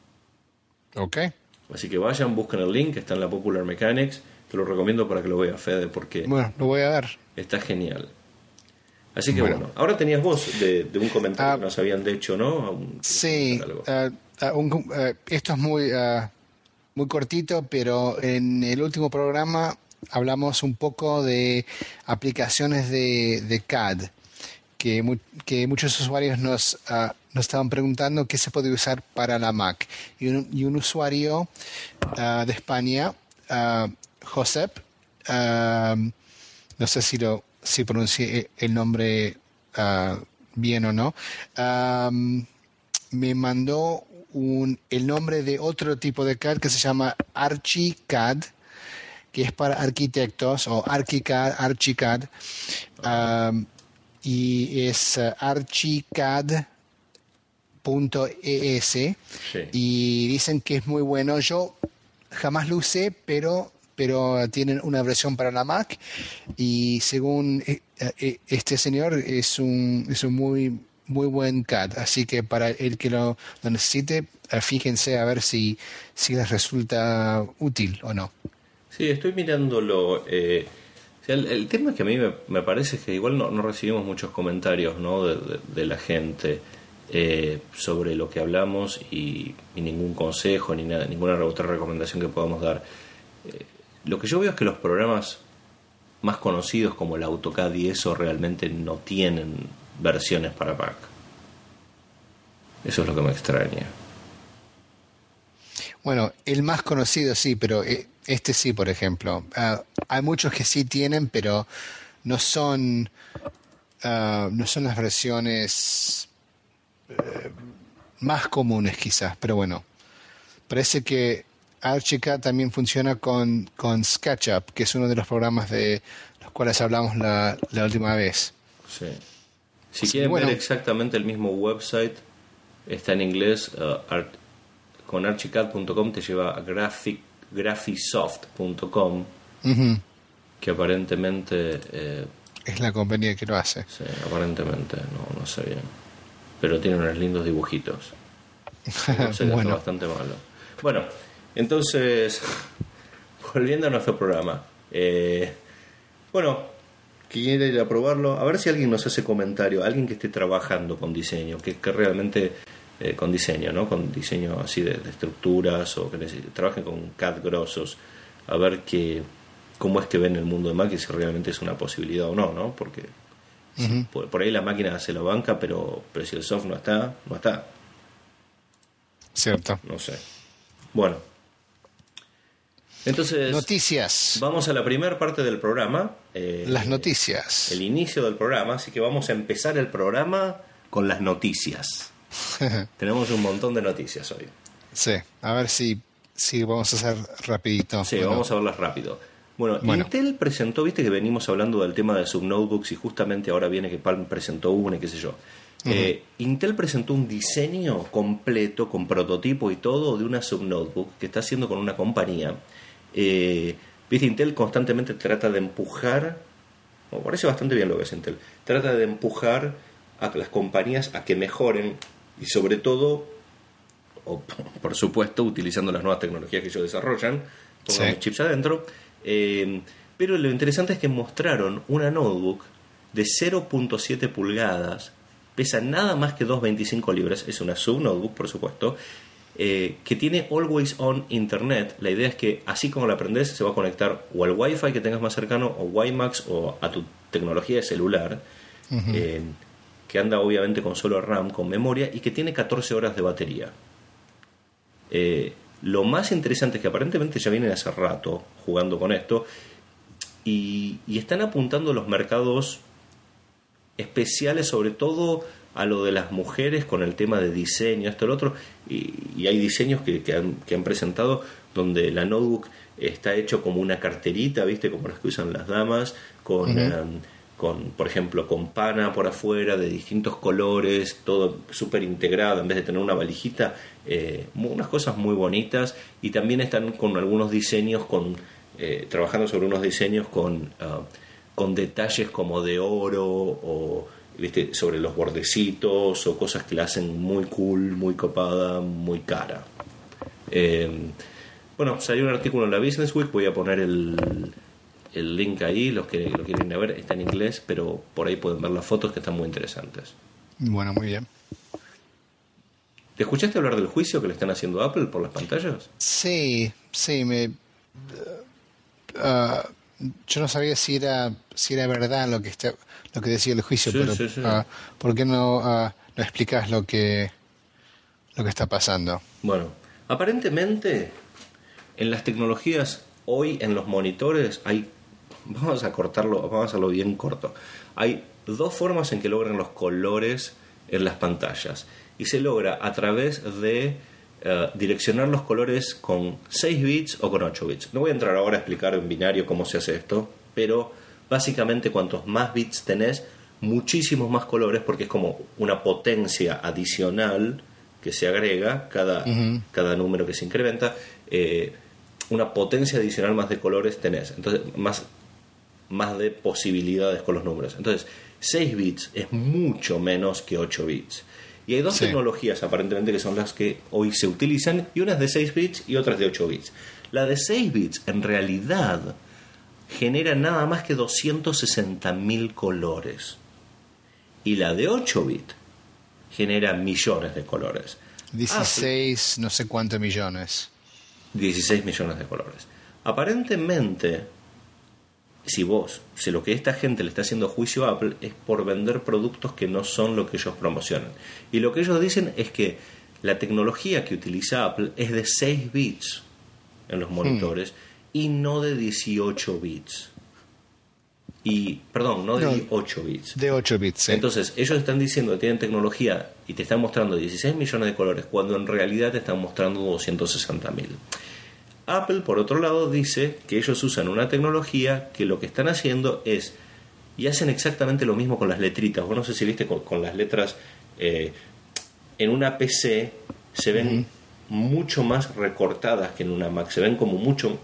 Ok. Así que vayan, busquen el link, está en la Popular Mechanics. Te lo recomiendo para que lo veas, Fede, porque bueno, lo voy a ver. Está genial. Así que bueno, bueno ahora tenías vos de, de un comentario uh, que nos habían hecho, ¿no? Un, sí, uh, uh, un, uh, esto es muy, uh, muy cortito, pero en el último programa hablamos un poco de aplicaciones de, de C A D, que, mu- que muchos usuarios nos, uh, nos estaban preguntando qué se puede usar para la Mac. Y un, y un usuario uh, de España, uh, Josep, uh, no sé si lo si pronuncié el nombre uh, bien o no, um, me mandó un, el nombre de otro tipo de C A D que se llama ArchiCAD, que es para arquitectos, o ArchiCAD, ArchiCAD, um, y es uh, archicad punto e s, sí. Y dicen que es muy bueno. Yo jamás lo usé, pero pero tienen una versión para la Mac y según eh, este señor es un es un muy muy buen C A D, así que para el que lo, lo necesite, fíjense a ver si si les resulta útil o no. Sí, estoy mirándolo. Eh, o sea, el, el tema que a mí me, me parece que igual no, no recibimos muchos comentarios, ¿no? de, de, de la gente eh, sobre lo que hablamos y, y ningún consejo ni nada, ninguna otra recomendación que podamos dar. Eh, Lo que yo veo es que los programas más conocidos como el AutoCAD y eso realmente no tienen versiones para Mac. Eso es lo que me extraña. Bueno, el más conocido sí, pero este sí, por ejemplo. Uh, hay muchos que sí tienen, pero no son uh, no son las versiones uh, más comunes quizás, pero bueno. Parece que ArchiCAD también funciona con, con SketchUp, que es uno de los programas de los cuales hablamos la, la última vez. Sí. Si sí, quieren bueno. ver exactamente el mismo website, está en inglés, uh, art, con archicad punto com te lleva a graphic, graphisoft punto com, uh-huh. que aparentemente... Eh, es la compañía que lo hace. Sí, aparentemente, no, no sé bien. Pero tiene unos lindos dibujitos. No sé, bueno. Está bastante malo. Bueno, entonces volviendo a nuestro programa. Eh, bueno, quiere ir a probarlo. A ver si alguien nos hace comentario. Alguien que esté trabajando con diseño, que, que realmente eh, con diseño, ¿no? Con diseño así de, de estructuras o que trabajen con C A D grosos. A ver que, cómo es que ven el mundo de Mac y si realmente es una posibilidad o no, ¿no? Porque uh-huh. si, por, por ahí la máquina se lo banca, pero, pero si el soft no está, no está. Cierto. No sé. Bueno. Entonces, noticias. Vamos a la primera parte del programa. Eh, las noticias. El inicio del programa, así que vamos a empezar el programa con las noticias. Tenemos un montón de noticias hoy. Sí, a ver si, si vamos a hacer rapidito. Sí, bueno. vamos a verlas rápido. Bueno, bueno, Intel presentó, viste que venimos hablando del tema de subnotebooks y justamente ahora viene que Palm presentó una y qué sé yo. Uh-huh. Eh, Intel presentó un diseño completo con prototipo y todo de una subnotebook que está haciendo con una compañía. Eh, viste, Intel constantemente trata de empujar, me parece bastante bien lo que es Intel, trata de empujar a las compañías a que mejoren y sobre todo, o por supuesto, utilizando las nuevas tecnologías que ellos desarrollan, pongan sí. chips adentro. Eh, pero lo interesante es que mostraron una notebook de cero punto siete pulgadas, pesa nada más que doscientos veinticinco libras, es una subnotebook por supuesto, eh, que tiene Always On Internet. La idea es que así como la aprendes se va a conectar o al Wi-Fi que tengas más cercano o WiMAX o a tu tecnología de celular, uh-huh. eh, que anda obviamente con solo RAM, con memoria y que tiene catorce horas de batería. Eh, lo más interesante es que aparentemente ya vienen hace rato jugando con esto y, y están apuntando los mercados especiales, sobre todo a lo de las mujeres con el tema de diseño, esto, lo otro, y, y hay diseños que, que, han, que han presentado donde la notebook está hecho como una carterita, ¿viste? Como las que usan las damas, con, uh-huh. um, con por ejemplo, con pana por afuera, de distintos colores, todo súper integrado, en vez de tener una valijita, eh, unas cosas muy bonitas, y también están con algunos diseños, con eh, trabajando sobre unos diseños con... Uh, con detalles como de oro o ¿viste? Sobre los bordecitos o cosas que la hacen muy cool, muy copada, muy cara. Eh, bueno, salió un artículo en la Business Week, voy a poner el, el link ahí, los que lo quieren ver, está en inglés, pero por ahí pueden ver las fotos que están muy interesantes. Bueno, muy bien. ¿Te escuchaste hablar del juicio que le están haciendo a Apple por las pantallas? Sí, sí, me... Uh, yo no sabía si era si era verdad lo que está, lo que decía el juicio, sí, pero sí, sí. Uh, ¿por qué no, uh, no explicas lo que lo que está pasando? Bueno, aparentemente en las tecnologías hoy en los monitores hay, vamos a cortarlo, vamos a hacerlo bien corto. Hay dos formas en que logran los colores en las pantallas y se logra a través de Uh, direccionar los colores con seis bits o con ocho bits. No voy a entrar ahora a explicar en binario cómo se hace esto, pero básicamente cuantos más bits tenés, muchísimos más colores, porque es como una potencia adicional que se agrega cada, uh-huh. cada número que se incrementa, eh, una potencia adicional más de colores tenés, entonces más, más de posibilidades con los números. Entonces seis bits es mucho menos que ocho bits. Y hay dos sí. tecnologías aparentemente que son las que hoy se utilizan, y una es de seis bits y otra es de ocho bits. La de seis bits en realidad genera nada más que doscientos sesenta mil colores. Y la de ocho bits genera millones de colores. dieciséis, ah, no sé cuántos millones. dieciséis millones de colores. Aparentemente, si vos, si lo que esta gente le está haciendo juicio a Apple es por vender productos que no son lo que ellos promocionan. Y lo que ellos dicen es que la tecnología que utiliza Apple es de seis bits en los monitores hmm. y no de dieciocho bits. Y, perdón, no de no, ocho bits. De ocho bits, sí. Entonces, ellos están diciendo que tienen tecnología y te están mostrando dieciséis millones de colores, cuando en realidad te están mostrando doscientos sesenta mil. Apple, por otro lado, dice que ellos usan una tecnología que lo que están haciendo es, y hacen exactamente lo mismo con las letritas. Vos no sé si viste con, con las letras, eh, en una P C se ven uh-huh. mucho más recortadas que en una Mac, se ven como mucho,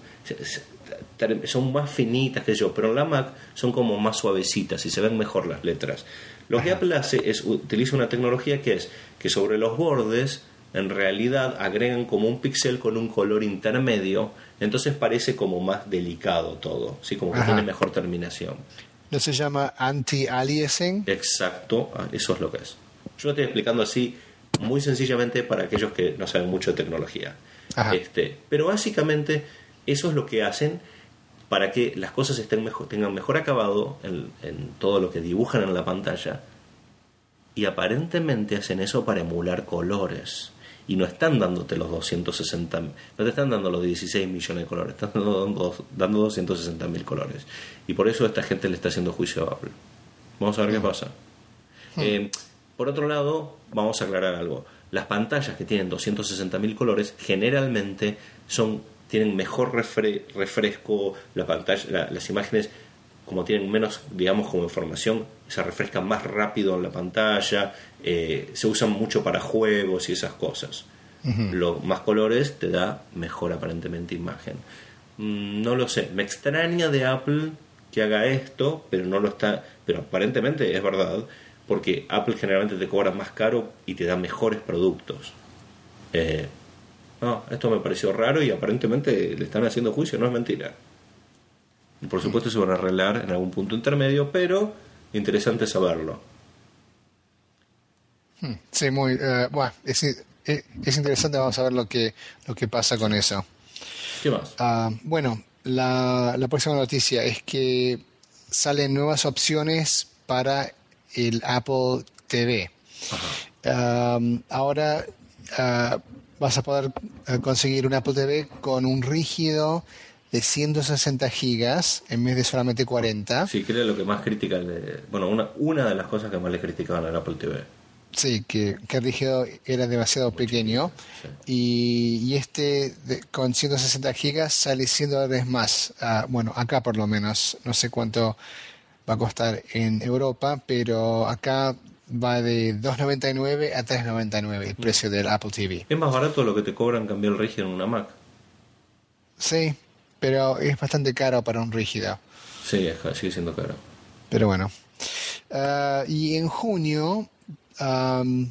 son más finitas que yo, pero en la Mac son como más suavecitas y se ven mejor las letras. Lo uh-huh. que Apple hace es, utiliza una tecnología que es que sobre los bordes en realidad agregan como un píxel con un color intermedio, entonces parece como más delicado todo, ¿sí? Como que Ajá. tiene mejor terminación. ¿No se llama anti-aliasing? Exacto, eso es lo que es. Yo lo estoy explicando así muy sencillamente para aquellos que no saben mucho de tecnología. Ajá. Este, pero básicamente eso es lo que hacen para que las cosas estén mejor, tengan mejor acabado en, en todo lo que dibujan en la pantalla, y aparentemente hacen eso para emular colores. Y no están dándote los doscientos sesenta, no te están dando los dieciséis millones de colores, están dando, dando doscientos sesenta mil colores. Y por eso esta gente le está haciendo juicio a Apple. Vamos a ver qué pasa. Eh, por otro lado, vamos a aclarar algo. Las pantallas que tienen doscientos sesenta mil colores generalmente son, tienen mejor refre, refresco, la pantalla, la, las imágenes, como tienen menos, digamos, como información, se refrescan más rápido en la pantalla, eh, se usan mucho para juegos y esas cosas. Uh-huh. Lo más colores te da mejor aparentemente imagen. Mm, no lo sé, me extraña de Apple que haga esto, pero no lo está, pero aparentemente es verdad, porque Apple generalmente te cobra más caro y te da mejores productos. Eh, no, esto me pareció raro y aparentemente le están haciendo juicio, no es mentira. Por supuesto se van a arreglar en algún punto intermedio, pero interesante saberlo. Sí, muy uh, bueno, es, es interesante, vamos a ver lo que lo que pasa con eso. ¿Qué más? Uh, bueno, la, la próxima noticia es que salen nuevas opciones para el Apple T V. Uh, ahora uh, vas a poder uh, conseguir un Apple T V con un rígido de ciento sesenta gigas en vez de solamente cuarenta. Sí, creo lo que más critican, bueno, una, una de las cosas que más le criticaban al Apple T V. Sí, que, que el rígido era demasiado Muy pequeño, sí. y, y este de, con ciento sesenta gigas sale cien dólares más. Uh, bueno, acá por lo menos, no sé cuánto va a costar en Europa, pero acá va de dos noventa y nueve a tres noventa y nueve el precio del Apple T V. Es más barato lo que te cobran cambiar el rígido en una Mac. Sí, pero es bastante caro para un rígido. Sí, sigue siendo caro. Pero bueno. Uh, y en junio, um,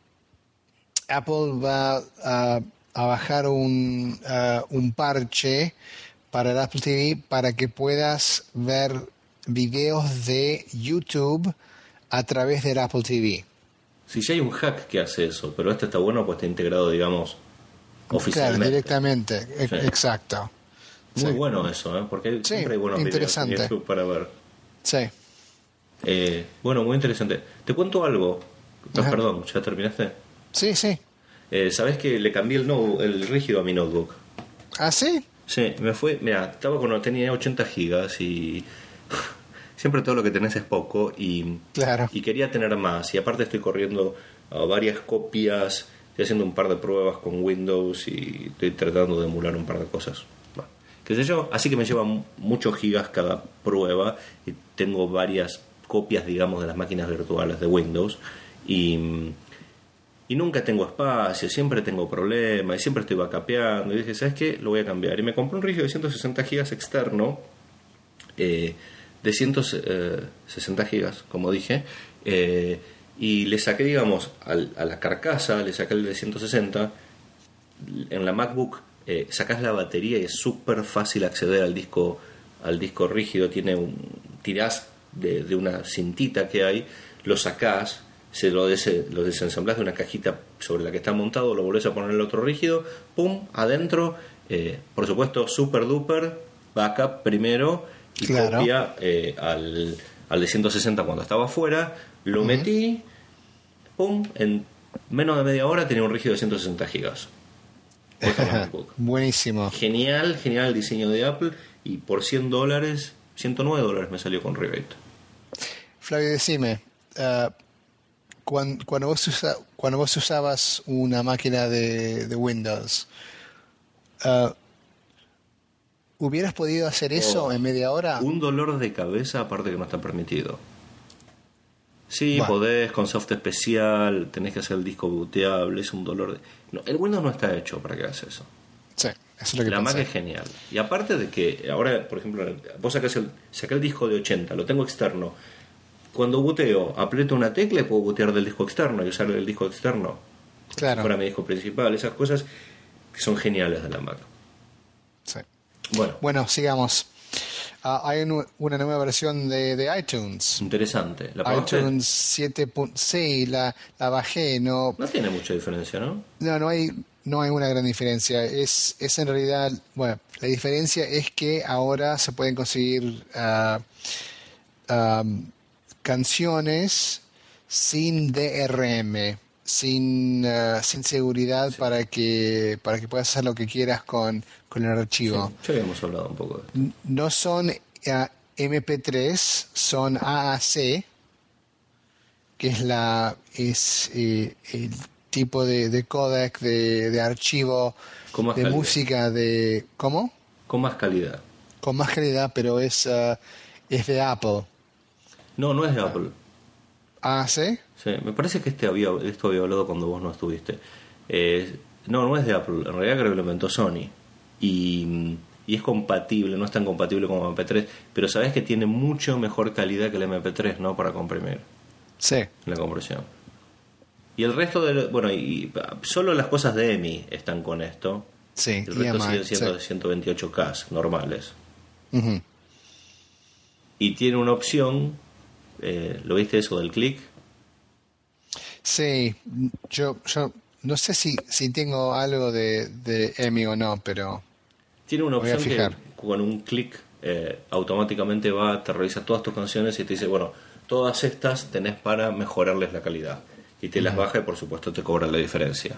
Apple va a, a bajar un, uh, un parche para el Apple T V para que puedas ver videos de YouTube a través del Apple T V. Sí, ya hay un hack que hace eso, pero este está bueno pues está integrado, digamos, oficialmente. Claro, directamente, sí. Exacto. Muy sí. bueno eso, ¿eh? Porque sí, siempre hay buenos videos en YouTube para ver. Sí. Eh, bueno, muy interesante. Te cuento algo. No, perdón, ¿ya terminaste? Sí, sí. Eh, ¿Sabés que le cambié el, no, el rígido a mi notebook? ¿Ah, sí? Sí, me fue... Mira, estaba cuando tenía ochenta gigas y... siempre todo lo que tenés es poco y... Claro. Y quería tener más. Y aparte estoy corriendo a varias copias, estoy haciendo un par de pruebas con Windows y estoy tratando de emular un par de cosas. Bueno, qué sé yo. Así que me lleva muchos gigas cada prueba y tengo varias copias, digamos, de las máquinas virtuales de Windows y... Y nunca tengo espacio, siempre tengo problemas, y siempre estoy backupeando. Y dije, ¿sabes qué? Lo voy a cambiar. Y me compré un rígido de ciento sesenta gigas externo, eh, de ciento sesenta gigas, como dije, eh, y le saqué, digamos, al, a la carcasa, le saqué el de ciento sesenta. En la MacBook eh, sacás la batería y es súper fácil acceder al disco, al disco rígido. Tiene un, tirás de, de una cintita que hay, lo sacás, se lo, des, lo desensamblás de una cajita sobre la que está montado, lo volvés a poner en el otro rígido, pum, adentro, eh, por supuesto, super duper, backup primero, y claro. copia eh, al, al de ciento sesenta cuando estaba afuera, lo uh-huh. metí, pum, en menos de media hora tenía un rígido de ciento sesenta gigas. Buenísimo. Genial, genial el diseño de Apple, y por cien dólares, ciento nueve dólares me salió con rebate. Flavio, decime, uh, Cuando, cuando, vos usa, cuando vos usabas una máquina de, de Windows, uh, ¿hubieras podido hacer eso oh, en media hora? Un dolor de cabeza, aparte que no está permitido. Sí, bueno. Podés, con software especial, tenés que hacer el disco booteable, es un dolor de... No, el Windows no está hecho para que hagas eso. Sí, eso es lo que La pensé. Mac es genial. Y aparte de que, ahora, por ejemplo, vos sacás el, sacás el disco de ochenta, lo tengo externo. Cuando booteo, aprieto una tecla y puedo bootear del disco externo y usar el disco externo. Claro. Si fuera mi disco principal, esas cosas que son geniales de la Mac. Sí. Bueno, Bueno, sigamos. Ah, hay un- una nueva versión de, de iTunes. interesante. ¿La probaste? iTunes siete. Sí, la, la bajé. No, No tiene mucha diferencia, ¿no? no, no hay, no hay una gran diferencia. Es, es en realidad, bueno, la diferencia es que ahora se pueden conseguir ah, am, canciones sin D R M, sin, ah, sin seguridad para que para que puedas hacer lo que quieras con, con el Sí, archivo. ya habíamos hablado un poco de esto. N- No son ah, M P tres, son A A C, que es la es eh, el tipo de, de codec de, de archivo Con más de calidad. música de ¿cómo? Con más calidad. Con más calidad, pero es ah, es de Apple. No, no es de Apple. A A C. Sí, me parece que este había, esto había hablado cuando vos no estuviste. Eh, no, no es de Apple. En realidad creo que lo inventó Sony. Y, y es compatible, no es tan compatible como M P tres, pero sabés que tiene mucho mejor calidad que el M P tres, ¿no? Para comprimir Sí. la compresión. Y el resto de... Bueno, y solo las cosas de E M I están con esto. Sí. El resto E M I, siguen siendo sí. de ciento veintiocho K normales. Ujú. Y tiene una opción, eh, ¿lo viste eso del click? Sí, yo, yo no sé si, si tengo algo de, de E M I o no, pero Tiene una Voy a opción que fijar. con un clic eh, automáticamente va, te revisa todas tus canciones y te dice, bueno, todas estas tenés para mejorarles la calidad. Y te las baja y por supuesto te cobra la diferencia.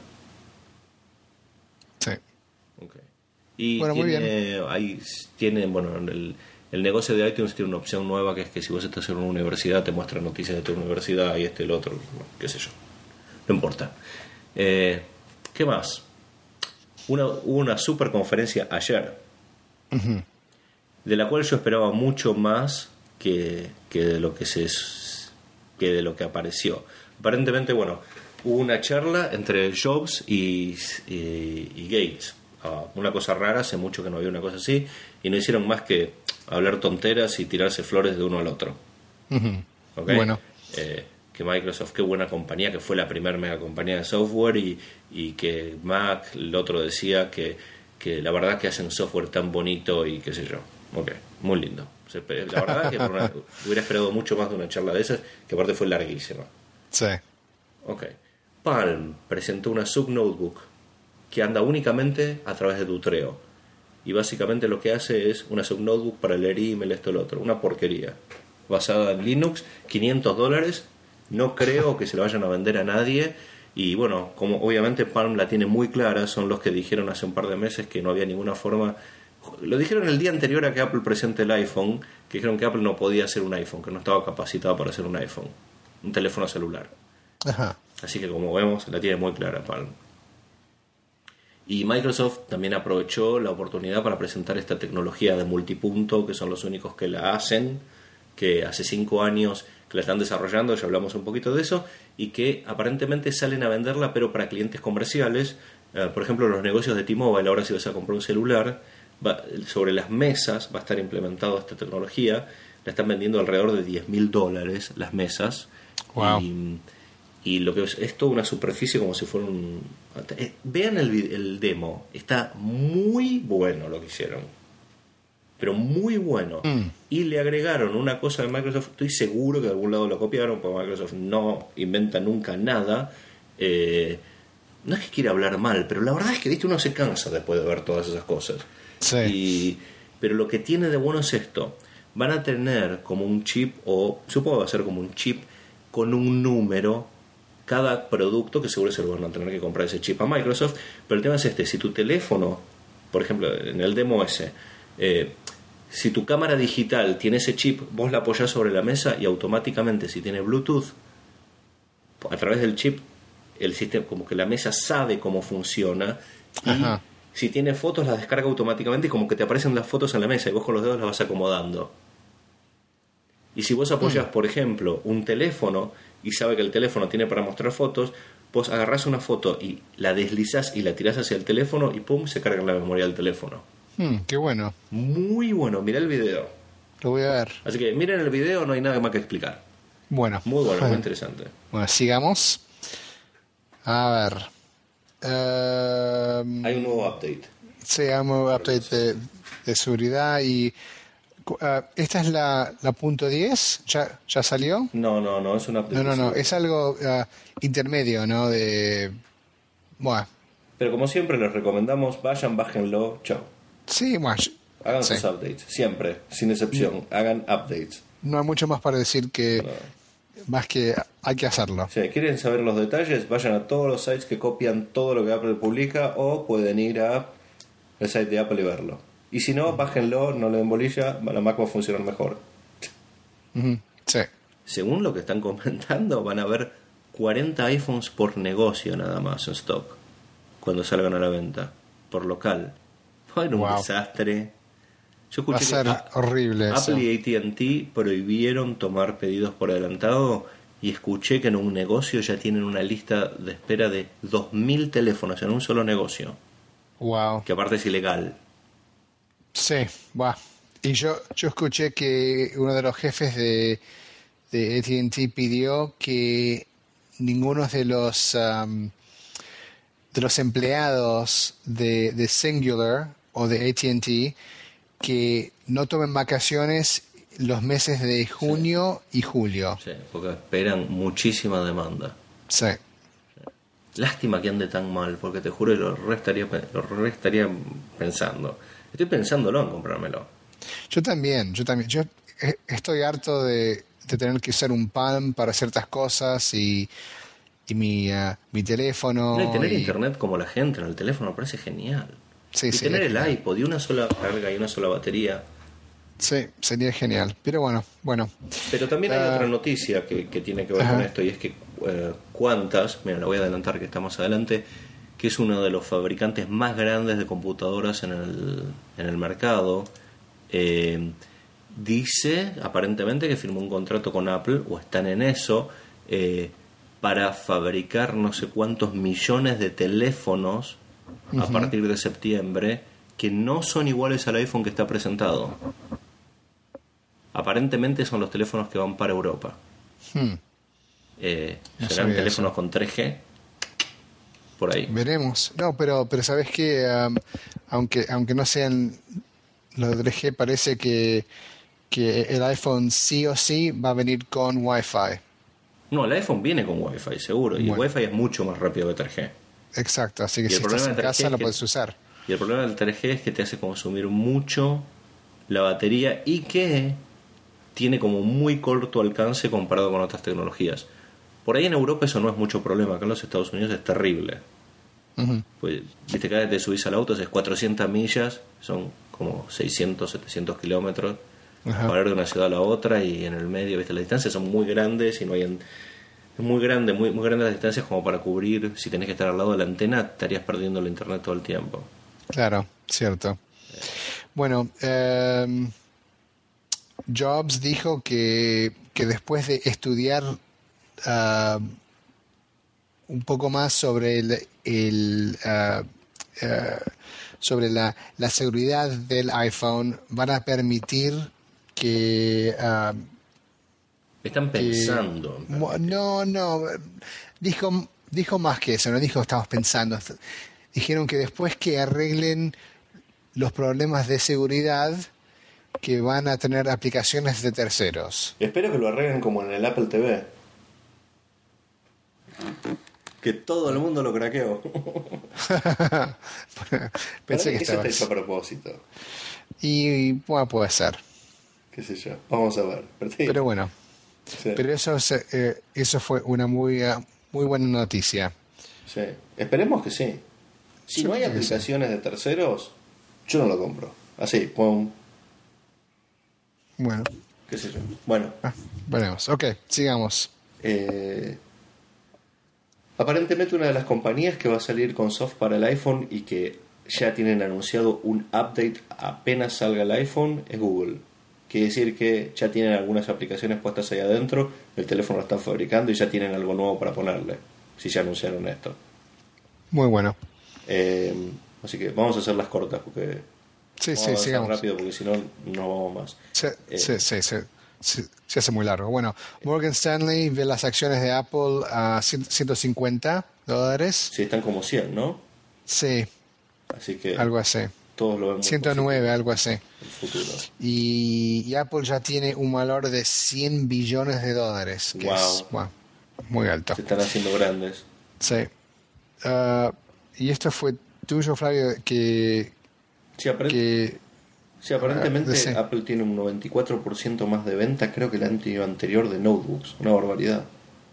sí. Okay. Y Bueno, muy tiene, ahí tiene, bueno, el, el negocio de iTunes tiene una opción nueva que es que si vos estás en una universidad te muestra noticias de tu universidad y este, el otro, qué sé yo. No importa. Eh, ¿Qué más? Una, hubo una super conferencia ayer, Ujú. de la cual yo esperaba mucho más que, que de lo que se que de lo que apareció. Aparentemente, bueno, hubo una charla entre Jobs y, y, y Gates. Ah, una cosa rara, hace mucho que no había una cosa así, y no hicieron más que hablar tonteras y tirarse flores de uno al otro. Ujú. ¿Ok? Bueno. Eh, que Microsoft, qué buena compañía, que fue la primera mega compañía de software, y, y que Mac, el otro decía que, que la verdad que hacen software tan bonito y qué sé yo. Ok, muy lindo. Se espe- La verdad que por una- hubiera esperado mucho más de una charla de esas, que aparte fue larguísima. Sí. Ok. Palm presentó una subnotebook que anda únicamente a través de Tutreo. Y básicamente lo que hace es una subnotebook para leer email, esto y lo otro. Una porquería. Basada en Linux, quinientos dólares. No creo que se lo vayan a vender a nadie. Y bueno, como obviamente Palm la tiene muy clara, son los que dijeron hace un par de meses que no había ninguna forma. Lo dijeron el día anterior a que Apple presente el iPhone, que dijeron que Apple no podía hacer un iPhone, que no estaba capacitado para hacer un iPhone, un teléfono celular. Ajá. Así que como vemos, la tiene muy clara Palm. Y Microsoft también aprovechó la oportunidad para presentar esta tecnología de multipunto, que son los únicos que la hacen, que hace cinco años que la están desarrollando, ya hablamos un poquito de eso, y que aparentemente salen a venderla, pero para clientes comerciales. Eh, por ejemplo, los negocios de T-Mobile, ahora si vas a comprar un celular, va, sobre las mesas va a estar implementada esta tecnología. La están vendiendo alrededor de diez mil dólares las mesas. Wow. Y, y lo que es, es toda una superficie como si fuera un... Eh, vean el, vid- el demo, está muy bueno lo que hicieron, pero muy bueno. Mm. Y le agregaron una cosa de Microsoft, estoy seguro que de algún lado lo copiaron, porque Microsoft no inventa nunca nada. Eh, no es que quiera hablar mal, pero la verdad es que ¿viste? Uno se cansa después de ver todas esas cosas. Sí. Y, pero lo que tiene de bueno es esto: van a tener como un chip, o supongo que va a ser como un chip con un número cada producto, que seguro se lo van a tener que comprar ese chip a Microsoft. Pero el tema es este: si tu teléfono, por ejemplo en el demo ese, eh, si tu cámara digital tiene ese chip, vos la apoyás sobre la mesa y automáticamente, si tiene Bluetooth, a través del chip, el sistema, como que la mesa sabe cómo funciona, y Ajá. si tiene fotos las descarga automáticamente y como que te aparecen las fotos en la mesa y vos con los dedos las vas acomodando. Y si vos apoyas, por ejemplo, un teléfono y sabe que el teléfono tiene para mostrar fotos, vos agarrás una foto y la deslizás y la tirás hacia el teléfono y pum, se carga en la memoria del teléfono. Mm, qué bueno. Muy bueno, mirá el video. Lo voy a ver. Así que miren el video, no hay nada más que explicar. Bueno. Muy bueno, muy interesante. Bueno, sigamos. A ver. Um, Hay un nuevo update. Sí, hay un nuevo update de, de seguridad y uh, esta es la, la punto diez, ¿ya, ya salió? No, no, no, es un update. No, no, de no, seguridad. es algo uh, intermedio, ¿no? De, bueno, Pero como siempre les recomendamos, vayan, bájenlo, chao. sí, bueno, Hagan sí. sus updates, siempre, sin excepción, hagan updates. No hay mucho más para decir que No. más que hay que hacerlo. Si quieren saber los detalles, vayan a todos los sites que copian todo lo que Apple publica o pueden ir a el site de Apple y verlo. Y si no, bájenlo, no le den bolilla, la Mac va a funcionar mejor. Ujú, sí. Según lo que están comentando, van a haber cuarenta iPhones por negocio nada más en stock cuando salgan a la venta, por local. Va a ser un Wow. desastre. Yo Va a escuché ser que horrible eso. Apple y A T and T prohibieron tomar pedidos por adelantado y escuché que en un negocio ya tienen una lista de espera de dos mil teléfonos en un solo negocio, Wow. que aparte es ilegal. Sí, va. Y yo, yo escuché que uno de los jefes de, de A T and T pidió que ninguno de los um, de los empleados de, de Singular o de A T and T que no tomen vacaciones los meses de junio y julio. Sí, porque esperan muchísima demanda. Sí. Lástima que ande tan mal, porque te juro que lo re estaría, lo re estaría pensando. Estoy pensándolo en comprármelo. Yo también, yo también. Yo eh, estoy harto de, de tener que usar un Palm para ciertas cosas y, y mi, uh, mi teléfono. No, y tener y- internet como la gente en el teléfono me parece genial. Sí, y sí, tener es el genial. iPod y una sola carga y una sola batería. Sí, sería genial. Pero bueno, bueno. Pero también hay Ah, otra noticia que, que tiene que ver ajá. con esto, y es que eh, Qantas, mira, la voy a adelantar que está más adelante, que es uno de los fabricantes más grandes de computadoras en el, en el mercado, eh, dice aparentemente que firmó un contrato con Apple, o están en eso, eh, para fabricar no sé cuántos millones de teléfonos a Ujú. partir de septiembre, que no son iguales al iPhone que está presentado. Aparentemente son los teléfonos que van para Europa. Hmm, Eh, No serán sabía teléfonos eso. con tres G por ahí. Veremos. No, pero, pero sabes que aunque, aunque no sean los de tres G, parece que, que el iPhone sí o sí va a venir con Wi-Fi. No, el iPhone viene con Wi-Fi, seguro. Y el Bueno. Wi-Fi es mucho más rápido que tres G. Exacto, así que Y el si problema estás en del tres G casa es lo que- puedes usar. Y el problema del tres G es que te hace consumir mucho la batería y que tiene como muy corto alcance comparado con otras tecnologías. Por ahí en Europa eso no es mucho problema. Acá en los Estados Unidos es terrible. Ujú. Pues, viste, cada vez te subís al auto, es cuatrocientas millas, son como seiscientos, setecientos kilómetros Ajá. para ir de una ciudad a la otra, y en el medio, viste, las distancias son muy grandes y no hay... en- es muy grande, muy, muy grande las distancias como para cubrir. Si tenés que estar al lado de la antena, estarías perdiendo el internet todo el tiempo. Claro, cierto. Bueno, em, Jobs dijo que, que después de estudiar ah, un poco más sobre el, el, ah, ah, sobre la, la seguridad del iPhone, van a permitir que ah, Están que- pensando. en Mo- permitir. no, no, dijo, dijo más que eso, no dijo estamos pensando. Dijeron que después que arreglen los problemas de seguridad, que van a tener aplicaciones de terceros. Espero que lo arreglen como en el Apple T V. Que todo el mundo lo craqueó. Pensé Para mí que eso está hecho a estabas. propósito. Y bueno, puede ser. Qué sé yo. Vamos a ver. Pero, sí, Pero bueno, sí, pero eso, se- eh, eso fue una muy, ah, muy buena noticia. sí. Esperemos que sí. Si Yo no hay creo que sí. aplicaciones de terceros, yo no lo compro. Así, pum, Bueno, qué sé yo. Bueno, ah, veremos. Ok, sigamos. eh, aparentemente una de las compañías que va a salir con soft para el iPhone y que ya tienen anunciado un update apenas salga el iPhone es Google. Quiere decir que ya tienen algunas aplicaciones puestas ahí adentro, el teléfono lo están fabricando y ya tienen algo nuevo para ponerle, si ya anunciaron esto. Muy bueno. Eh, así que vamos a hacerlas cortas porque Sí, vamos sí, a avanzar sigamos. rápido porque si no no vamos más. Sí, Eh, sí, sí, sí. se, se hace muy largo. Bueno, Morgan Stanley ve las acciones de Apple a ciento cincuenta dólares. Sí, están como cien, ¿no? Sí, Así que algo así. todos lo vemos ciento nueve, positivo, algo así. el futuro. Y, y Apple ya tiene un valor de cien billones de dólares, que Wow. es wow, muy alto. Se están haciendo grandes. Sí. Uh, y esto fue tuyo, Flavio, que... Sí, apare- que sí, aparentemente uh, sí. Apple tiene un noventa y cuatro por ciento más de venta, creo que el año anterior, de notebooks. Una barbaridad.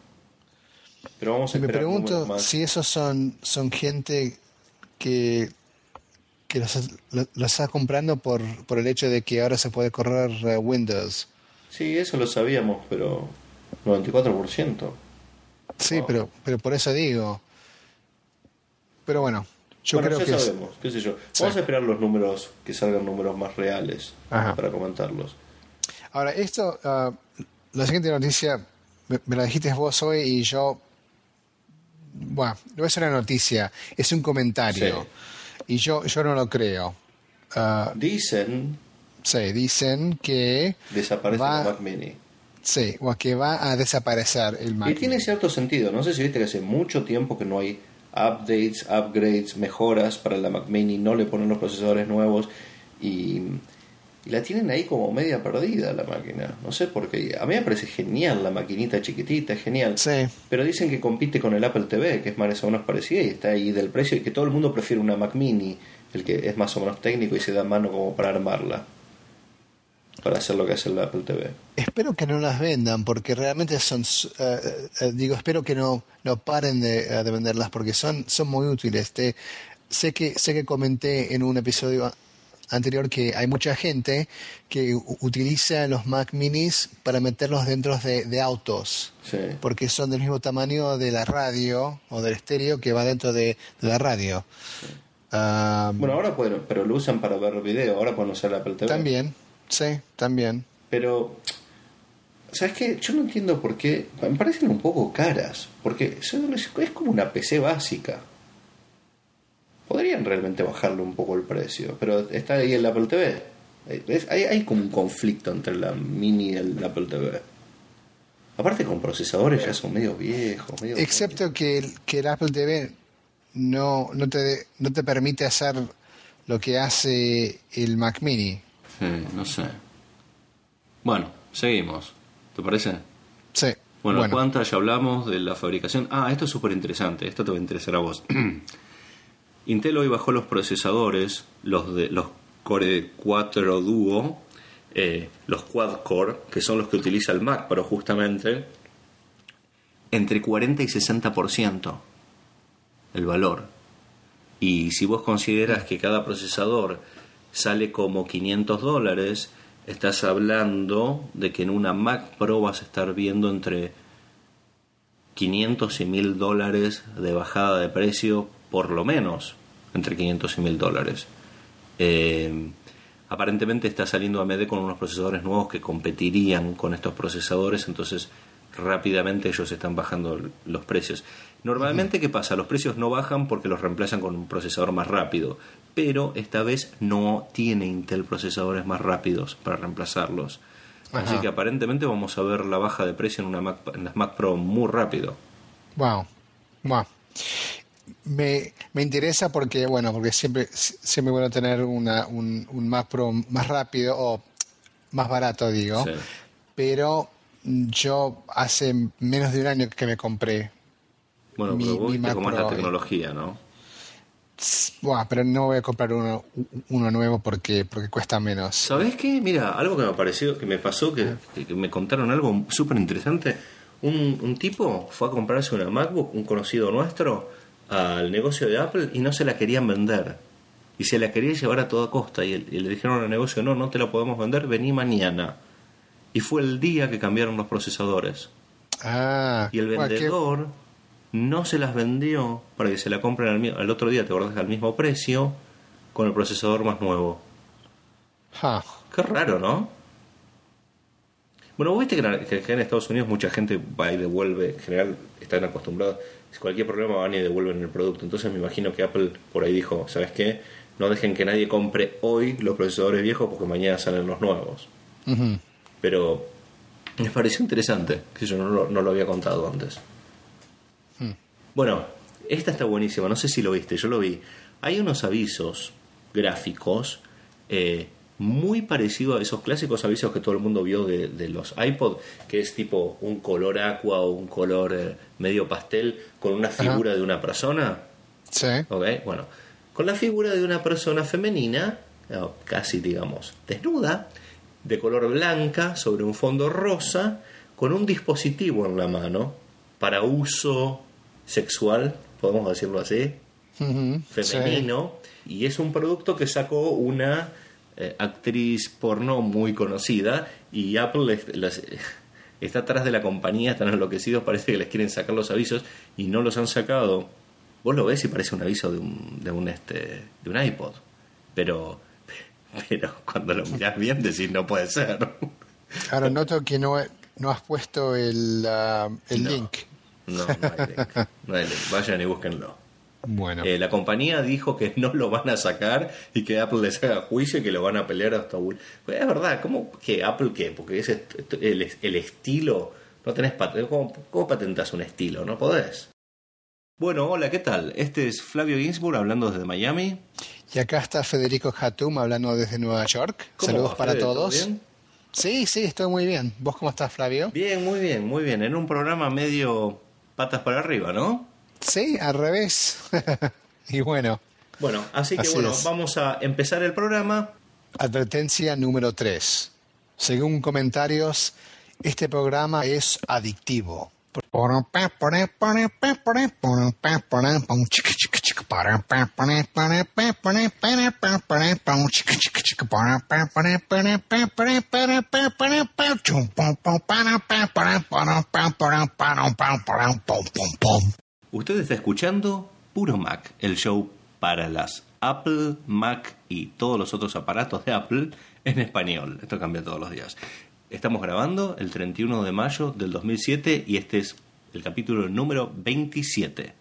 Pero vamos a Me esperar números pregunto más. si esos son, son gente que, que los, los está comprando por, por el hecho de que ahora se puede correr uh, Windows. Sí, eso lo sabíamos, pero noventa y cuatro por ciento. Sí, Wow. pero, pero por eso digo. Pero bueno, yo Bueno, creo ya que es- sabemos, qué sé yo. Sí. Vamos a esperar los números, que salgan números más reales Ajá. para comentarlos. Ahora, esto, uh, la siguiente noticia, me, me la dijiste vos hoy y yo, bueno, no es una noticia, es un comentario. Y yo, yo no lo creo. Uh, Dicen, sí, dicen que desaparece va, la Mac Mini. sí, o que va a desaparecer el Mac. Y tiene cierto sentido. No sé si viste que hace mucho tiempo que no hay updates, upgrades, mejoras para la Mac Mini. No le ponen los procesadores nuevos. Y, y la tienen ahí como media perdida la máquina. No sé por qué. A mí me parece genial la maquinita chiquitita, es genial. Sí, Pero dicen que compite con el Apple T V, que es más o menos parecida y está ahí del precio. Y que todo el mundo prefiere una Mac Mini, el que es más o menos técnico y se da mano como para armarla, para hacer lo que hace el Apple T V. espero que no las vendan porque realmente son, eh, eh, digo, espero que no, no paren de, eh, de venderlas porque son, son muy útiles. Te, sé que, sé que comenté en un episodio anterior que hay mucha gente que u- utiliza los Mac Minis para meterlos dentro de, de autos Sí. porque son del mismo tamaño de la radio o del estéreo que va dentro de, de la radio. Ah, Bueno, ahora pueden, pero lo usan para ver video. Ahora pueden usar el Apple T V. también, sí, también. Pero, ¿sabes qué? Yo no entiendo por qué. Me parecen un poco caras. Porque son- es es como una P C básica. Podrían realmente bajarle un poco el precio. Pero está ahí el Apple T V. Es- hay, hay como un conflicto entre la Mini y el Apple T V. Aparte, con procesadores ya son medio viejos. Medio Excepto que el, que el Apple T V no, no, te, no te permite hacer lo que hace el Mac Mini. Sí, no sé. Bueno, seguimos. ¿Te parece? Sí. Bueno, bueno. ¿cuántas ya hablamos de la fabricación? Ah, esto es súper interesante. Esto te va a interesar a vos. Intel hoy bajó los procesadores, los de los Core cuatro Duo, eh, los quad-core, que son los que utiliza el Mac, pero justamente entre cuarenta y sesenta por ciento el valor. Y si vos consideras que cada procesador sale como quinientos dólares, estás hablando de que en una Mac Pro vas a estar viendo entre quinientos y mil dólares de bajada de precio, por lo menos entre quinientos y mil dólares. Eh, aparentemente está saliendo A M D con unos procesadores nuevos que competirían con estos procesadores, entonces rápidamente ellos están bajando los precios. Normalmente, uh-huh. ¿qué pasa? Los precios no bajan porque los reemplazan con un procesador más rápido, pero esta vez no tiene Intel procesadores más rápidos para reemplazarlos. Ajá. Así que aparentemente vamos a ver la baja de precio en una Mac, en las Mac Pro muy rápido. Wow, wow. Me, me interesa porque, bueno, porque siempre siempre bueno tener una, un, un Mac Pro más rápido o más barato, digo. Sí. Pero yo hace menos de un año que me compré. Bueno, mi, pero vos mi viste Mac cómo es Pro. la tecnología, ¿no? Bueno, pero no voy a comprar uno, uno nuevo porque porque cuesta menos. ¿Sabés qué? Mira, algo que me pareció, que me pasó, que, que, que me contaron algo súper interesante. Un, un tipo fue a comprarse una MacBook, un conocido nuestro, al negocio de Apple y no se la querían vender. Y se la quería llevar a toda costa. Y, y le dijeron al negocio, no, no te la podemos vender, vení mañana. Y fue el día que cambiaron los procesadores. Ah, y el vendedor bueno, no se las vendió para que se la compren al, al otro día, te acordás, al mismo precio, con el procesador más nuevo. Huh. Qué raro, ¿no? Bueno, vos viste que, que en Estados Unidos mucha gente va y devuelve, en general están acostumbrados, si cualquier problema van y devuelven el producto. Entonces me imagino que Apple por ahí dijo, ¿sabes qué? No dejen que nadie compre hoy los procesadores viejos porque mañana salen los nuevos. Uh-huh. Pero Me pareció interesante, que yo no lo, no lo había contado antes. Hmm. Bueno, esta está buenísima, no sé si lo viste, yo lo vi. Hay unos avisos gráficos eh, muy parecidos a esos clásicos avisos que todo el mundo vio de, de los iPod, que es tipo un color aqua o un color eh, medio pastel con una figura Ajá. de una persona. Sí. Okay, bueno, con la figura de una persona femenina, no, casi digamos desnuda, de color blanca sobre un fondo rosa, con un dispositivo en la mano para uso sexual, podemos decirlo así, uh-huh, femenino, sí. Y es un producto que sacó una eh, actriz porno muy conocida, y Apple les, les, está atrás de la compañía, están enloquecidos, parece que les quieren sacar los avisos y no los han sacado. Vos lo ves y parece un aviso de un, de un, este, de un iPod, pero... Pero cuando lo mirás bien decís, no puede ser. Ahora noto que no, no has puesto el, uh, el no, link. No, no hay link. No hay link. Vayan y búsquenlo. Bueno. Eh, la compañía dijo que no lo van a sacar y que Apple les haga juicio y que lo van a pelear hasta... Pues es verdad, ¿cómo que Apple qué? Porque es el, el estilo... No tenés pat- ¿Cómo, ¿Cómo patentás un estilo? No podés. Bueno, hola, ¿qué tal? Este es Flavio Ginsburg hablando desde Miami. Y acá está Federico Hatum hablando desde Nueva York. Saludos va, para Fede, todos. ¿Todo bien? Sí, sí, estoy muy bien. ¿Vos cómo estás, Flavio? Bien, muy bien, muy bien. En un programa medio patas para arriba, ¿no? Sí, al revés. Y bueno. Bueno, así que así bueno, es. Vamos a empezar el programa. Advertencia número tres. Según comentarios, este programa es adictivo. Usted está escuchando Puro Mac, el show para las Apple, Mac y todos los otros aparatos de Apple en español. Esto cambia todos los días. Estamos grabando el treinta y uno de mayo del dos mil siete y este es el capítulo número veintisiete.